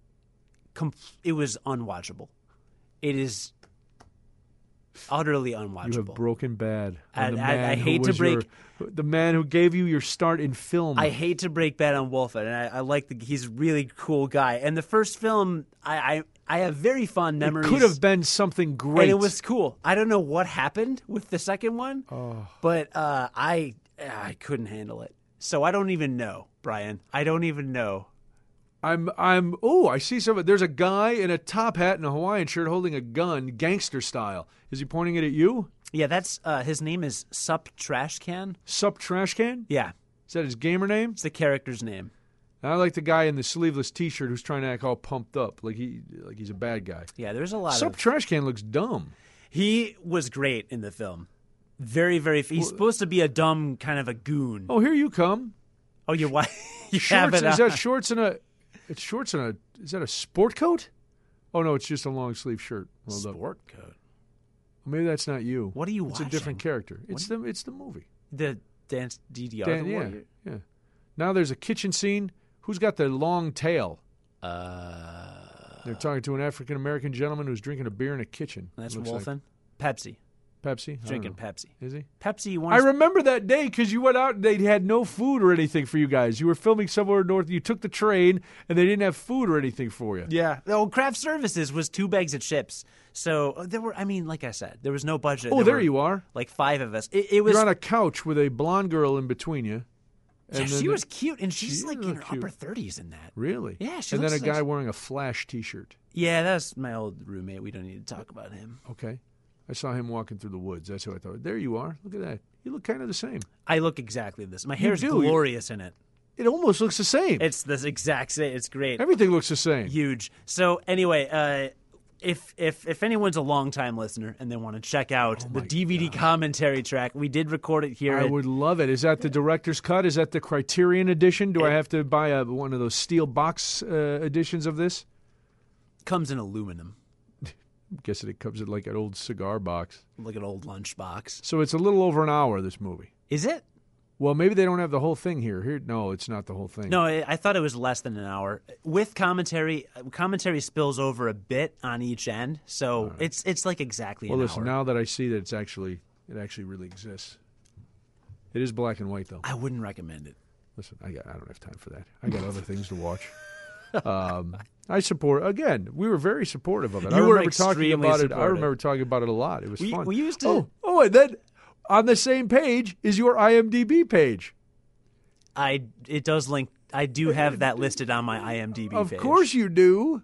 [SPEAKER 1] com- it was unwatchable. It is utterly unwatchable.
[SPEAKER 2] You have broken bad. on
[SPEAKER 1] I-
[SPEAKER 2] the
[SPEAKER 1] I-
[SPEAKER 2] man
[SPEAKER 1] I
[SPEAKER 2] who
[SPEAKER 1] hate to
[SPEAKER 2] was
[SPEAKER 1] break-
[SPEAKER 2] your- the man who gave you your start in film.
[SPEAKER 1] I hate to break bad on Wolfett, and I, I like the he's a really cool guy. And the first film, I I, I have very fond
[SPEAKER 2] it
[SPEAKER 1] memories.
[SPEAKER 2] could have been something great.
[SPEAKER 1] and it was cool. I don't know what happened with the second one,
[SPEAKER 2] Oh.
[SPEAKER 1] but uh, I I couldn't handle it. So I don't even know, Brian. I don't even know.
[SPEAKER 2] I'm I'm oh, I see some there's a guy in a top hat and a Hawaiian shirt holding a gun, gangster style. Is he pointing it at you?
[SPEAKER 1] Yeah, that's uh, his name is Sup Trash Can.
[SPEAKER 2] Sup trash can?
[SPEAKER 1] Yeah,
[SPEAKER 2] Is that his gamer name?
[SPEAKER 1] it's the character's name.
[SPEAKER 2] I like the guy in the sleeveless t-shirt who's trying to act all pumped up, like he like he's a bad guy.
[SPEAKER 1] Yeah, there's a lot
[SPEAKER 2] Sup
[SPEAKER 1] of.
[SPEAKER 2] trash can looks dumb.
[SPEAKER 1] He was great in the film. Very, very. He's supposed to be a dumb kind of a goon.
[SPEAKER 2] Oh, here you come.
[SPEAKER 1] Oh, you're why you have
[SPEAKER 2] Shorts
[SPEAKER 1] it
[SPEAKER 2] is
[SPEAKER 1] on.
[SPEAKER 2] that shorts and a it's shorts and a is that a sport coat? Oh no, it's just a long sleeve shirt. Hold up.
[SPEAKER 1] sport coat?
[SPEAKER 2] Maybe that's not you.
[SPEAKER 1] What are you
[SPEAKER 2] It's
[SPEAKER 1] watching?
[SPEAKER 2] a different character. It's the it's the movie.
[SPEAKER 1] The dance D D R.
[SPEAKER 2] Dan-
[SPEAKER 1] the
[SPEAKER 2] yeah,
[SPEAKER 1] warrior?
[SPEAKER 2] yeah. Now there's a kitchen scene. Who's got the long tail?
[SPEAKER 1] Uh,
[SPEAKER 2] They're talking to an African American gentleman who's drinking a beer in a kitchen.
[SPEAKER 1] that's
[SPEAKER 2] it looks like.
[SPEAKER 1] Wolfen. Pepsi.
[SPEAKER 2] Pepsi. I don't
[SPEAKER 1] Drinking
[SPEAKER 2] know.
[SPEAKER 1] Pepsi.
[SPEAKER 2] Is he?
[SPEAKER 1] Pepsi
[SPEAKER 2] I
[SPEAKER 1] wants.
[SPEAKER 2] remember that day because you went out and they had no food or anything for you guys. You were filming somewhere north. You took the train and they didn't have food or anything for you.
[SPEAKER 1] Yeah. Oh, craft services was two bags of chips. So uh, there were. I mean, like I said, there was no budget.
[SPEAKER 2] Oh, there
[SPEAKER 1] were,
[SPEAKER 2] you are.
[SPEAKER 1] Like five of us. It, it was.
[SPEAKER 2] You're on a couch with a blonde girl in between you, And
[SPEAKER 1] Yeah,
[SPEAKER 2] then
[SPEAKER 1] she
[SPEAKER 2] the-
[SPEAKER 1] was cute, and she's
[SPEAKER 2] She
[SPEAKER 1] like
[SPEAKER 2] is
[SPEAKER 1] in her
[SPEAKER 2] cute.
[SPEAKER 1] upper thirties in that.
[SPEAKER 2] Really?
[SPEAKER 1] Yeah, she
[SPEAKER 2] And then a
[SPEAKER 1] looks like
[SPEAKER 2] guy
[SPEAKER 1] she-
[SPEAKER 2] wearing a Flash T-shirt.
[SPEAKER 1] Yeah, that's my old roommate. We don't need to talk about him.
[SPEAKER 2] Okay. I saw him walking through the woods. That's who I thought. There you are. Look at that. You look kind of the same.
[SPEAKER 1] I look exactly this. My
[SPEAKER 2] You
[SPEAKER 1] hair's
[SPEAKER 2] do. You-
[SPEAKER 1] glorious in it.
[SPEAKER 2] It almost looks the same.
[SPEAKER 1] It's this exact same. It's great.
[SPEAKER 2] Everything looks the same.
[SPEAKER 1] Huge. So anyway, uh, if if if anyone's a longtime listener and they want to check out the
[SPEAKER 2] my
[SPEAKER 1] D V D commentary track, we did record it here.
[SPEAKER 2] I
[SPEAKER 1] at-
[SPEAKER 2] would love it. Is that the director's cut? Is that the Criterion edition? Do I have to buy a, one of those steel box uh, editions of this?
[SPEAKER 1] comes in aluminum,
[SPEAKER 2] I'm guessing it comes in like an old cigar box.
[SPEAKER 1] like an old lunchbox.
[SPEAKER 2] So it's a little over an hour, this movie.
[SPEAKER 1] Is it?
[SPEAKER 2] Well, maybe they don't have the whole thing here. Here, no, it's not the whole thing.
[SPEAKER 1] No, I I thought it was less than an hour. With commentary, commentary spills over a bit on each end, so it's it's like exactly
[SPEAKER 2] Well,
[SPEAKER 1] an
[SPEAKER 2] listen,
[SPEAKER 1] hour.
[SPEAKER 2] now that I see that it's actually it actually really exists. It is black and white, though.
[SPEAKER 1] I wouldn't recommend it.
[SPEAKER 2] Listen, I got I don't have time for that. I got other things to watch. Um, I support again. We were very supportive of it. I
[SPEAKER 1] You were
[SPEAKER 2] remember talking
[SPEAKER 1] extremely
[SPEAKER 2] about it. I
[SPEAKER 1] supportive.
[SPEAKER 2] remember talking about it a lot. It was
[SPEAKER 1] We-
[SPEAKER 2] fun.
[SPEAKER 1] we used to-
[SPEAKER 2] Oh, oh, and then on the same page is your I M D B page.
[SPEAKER 1] I it does link. I do have that listed on my I M D B
[SPEAKER 2] Of
[SPEAKER 1] page.
[SPEAKER 2] course you do.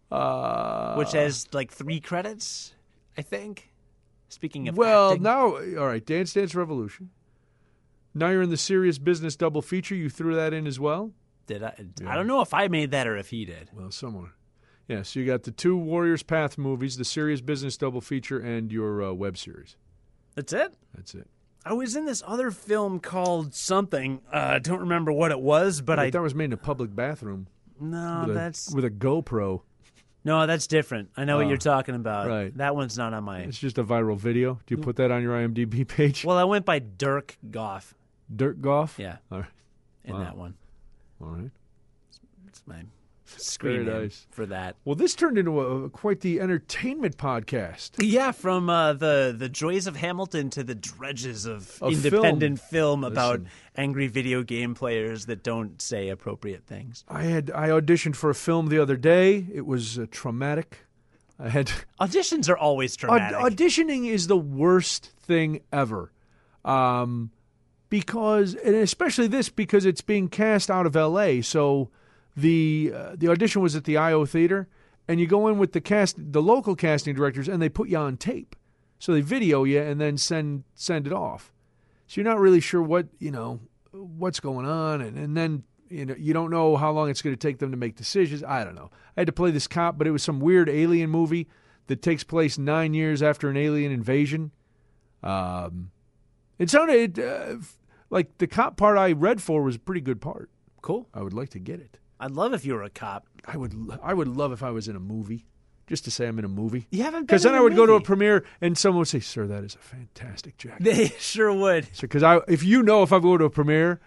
[SPEAKER 2] Uh,
[SPEAKER 1] which has like three credits, I think. Speaking of
[SPEAKER 2] well,
[SPEAKER 1] acting.
[SPEAKER 2] now all right. Dance Dance Revolution. Now you're in the Serious Business double feature. You threw that in as well.
[SPEAKER 1] did I? I don't know if I made that or if he did.
[SPEAKER 2] Well, somewhere. Yeah, so you got the two Warriors Path movies, the Serious Business double feature, and your uh, web series.
[SPEAKER 1] That's it.
[SPEAKER 2] That's it.
[SPEAKER 1] I was in this other film called something. Uh, I don't remember what it was, but
[SPEAKER 2] I
[SPEAKER 1] I
[SPEAKER 2] thought it was made in a public bathroom
[SPEAKER 1] no,
[SPEAKER 2] with,
[SPEAKER 1] that's
[SPEAKER 2] a, with a GoPro.
[SPEAKER 1] no, that's different. I know what
[SPEAKER 2] Oh,
[SPEAKER 1] you're talking about.
[SPEAKER 2] right.
[SPEAKER 1] That one's not on my.
[SPEAKER 2] It's just a viral video. Do you put that on your I M D B page?
[SPEAKER 1] Well, I went by Dirk Goff.
[SPEAKER 2] Dirt Golf?
[SPEAKER 1] Yeah,
[SPEAKER 2] All right.
[SPEAKER 1] in
[SPEAKER 2] Wow.
[SPEAKER 1] that one.
[SPEAKER 2] All right.
[SPEAKER 1] It's my screen name
[SPEAKER 2] nice.
[SPEAKER 1] for that.
[SPEAKER 2] Well, this turned into a, quite the entertainment podcast.
[SPEAKER 1] Yeah, from uh, the the joys of Hamilton to the dredges of
[SPEAKER 2] Of
[SPEAKER 1] independent film, about
[SPEAKER 2] Listen.
[SPEAKER 1] angry video game players that don't say appropriate things.
[SPEAKER 2] I had I auditioned for a film the other day. It was uh, traumatic. I had
[SPEAKER 1] Auditions are always
[SPEAKER 2] Aud-
[SPEAKER 1] traumatic.
[SPEAKER 2] auditioning is the worst thing ever. Um, because and especially this because it's being cast out of L A. So the uh, the audition was at the I O Theater, and you go in with the cast, the local casting directors, and they put you on tape. So they video you and then send send it off. So you're not really sure what you know what's going on, and, and then you know you don't know how long it's going to take them to make decisions. I don't know. I had to play this cop, but it was some weird alien movie that takes place nine years after an alien invasion. Um, it sounded uh, like the cop part I read for was a pretty good part.
[SPEAKER 1] Cool.
[SPEAKER 2] I would like to get it.
[SPEAKER 1] I'd love if you were a cop.
[SPEAKER 2] I would. I would love if I was in a movie, just to say I'm in a movie.
[SPEAKER 1] You haven't been
[SPEAKER 2] Because then
[SPEAKER 1] in
[SPEAKER 2] I
[SPEAKER 1] a
[SPEAKER 2] would go to a
[SPEAKER 1] movie.
[SPEAKER 2] premiere and someone would say, "Sir, that is a fantastic jacket."
[SPEAKER 1] They sure would.
[SPEAKER 2] Because I, if you know, if I go to a premiere,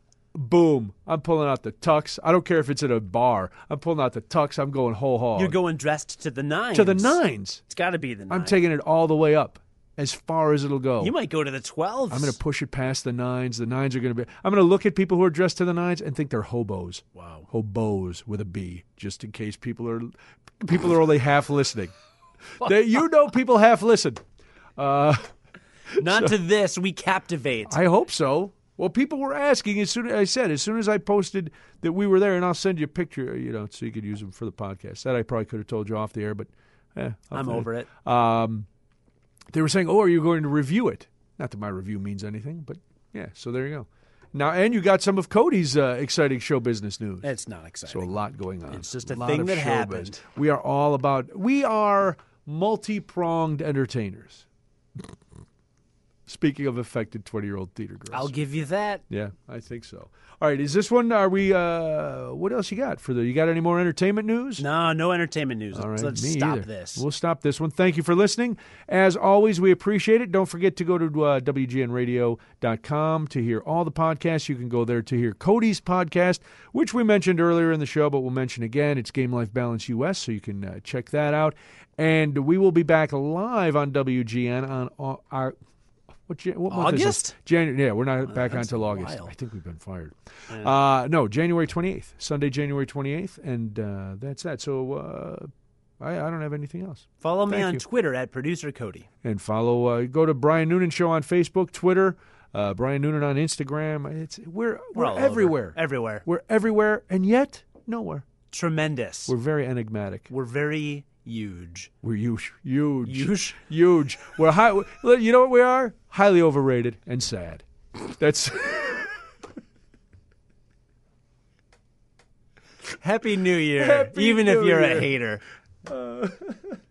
[SPEAKER 2] boom, I'm pulling out the tux. I don't care if it's at a bar. I'm pulling out the tux. I'm going whole hog.
[SPEAKER 1] You're going dressed to the nines.
[SPEAKER 2] to the nines.
[SPEAKER 1] It's got to be the nines.
[SPEAKER 2] I'm taking it all the way up, as far as it'll go.
[SPEAKER 1] You might go to the twelves.
[SPEAKER 2] I'm going to push it past the nines. The nines are going to be. I'm going to look at people who are dressed to the nines and think they're hobos.
[SPEAKER 1] Wow.
[SPEAKER 2] Hobos with a B, just in case people are people are only half listening. They, you know, people half listen. Uh,
[SPEAKER 1] Not to this. We captivate.
[SPEAKER 2] I hope so. Well, people were asking as soon as I said, as soon as I posted that we were there, and I'll send you a picture, you know, so you could use them for the podcast. That I probably could have told you off the air, but eh, I'll
[SPEAKER 1] I'm
[SPEAKER 2] tell you.
[SPEAKER 1] over it.
[SPEAKER 2] Um, they were saying, "Oh, are you going to review it?" Not that my review means anything, but yeah. So there you go. Now, and you got some of Cody's uh, exciting show business news.
[SPEAKER 1] It's not exciting.
[SPEAKER 2] So a lot going on.
[SPEAKER 1] It's just a
[SPEAKER 2] lot
[SPEAKER 1] thing
[SPEAKER 2] of
[SPEAKER 1] that
[SPEAKER 2] showbiz.
[SPEAKER 1] happened.
[SPEAKER 2] We are all about. We are multi-pronged entertainers. Speaking of affected twenty-year-old theater girls.
[SPEAKER 1] I'll give you that.
[SPEAKER 2] Yeah, I think so. All right, is this one? Are we? Uh, what else you got for the? You got any more entertainment news?
[SPEAKER 1] No, no entertainment news.
[SPEAKER 2] All right,
[SPEAKER 1] So let's
[SPEAKER 2] me
[SPEAKER 1] stop
[SPEAKER 2] either.
[SPEAKER 1] this.
[SPEAKER 2] We'll stop this one. Thank you for listening. As always, we appreciate it. Don't forget to go to uh, W G N radio dot com to hear all the podcasts. You can go there to hear Cody's podcast, which we mentioned earlier in the show, but we'll mention again. It's Game Life Balance U S, so you can uh, check that out. And we will be back live on W G N on uh, our. What, Jan- what month is
[SPEAKER 1] August?
[SPEAKER 2] this? January. Yeah, we're not back on
[SPEAKER 1] that's
[SPEAKER 2] until
[SPEAKER 1] a
[SPEAKER 2] August.
[SPEAKER 1] while.
[SPEAKER 2] I think we've been fired. Uh, no, January twenty-eighth. Sunday, January twenty-eighth. And uh, that's that. So uh, I, I don't have anything else.
[SPEAKER 1] Follow me
[SPEAKER 2] Thank
[SPEAKER 1] on
[SPEAKER 2] you.
[SPEAKER 1] Twitter at Producer Cody.
[SPEAKER 2] And follow, uh, go to Brian Noonan Show on Facebook, Twitter, Uh, Brian Noonan on Instagram. It's we're
[SPEAKER 1] We're
[SPEAKER 2] we're,
[SPEAKER 1] all
[SPEAKER 2] everywhere.
[SPEAKER 1] over. Everywhere.
[SPEAKER 2] We're everywhere, and yet nowhere.
[SPEAKER 1] Tremendous.
[SPEAKER 2] We're very enigmatic.
[SPEAKER 1] We're very huge.
[SPEAKER 2] We're huge, huge,
[SPEAKER 1] Huge?
[SPEAKER 2] huge. We're high. You know what we are? Highly overrated and sad. That's.
[SPEAKER 1] Happy New Year,
[SPEAKER 2] Happy
[SPEAKER 1] even
[SPEAKER 2] New
[SPEAKER 1] if you're
[SPEAKER 2] Year.
[SPEAKER 1] a hater.
[SPEAKER 2] Uh,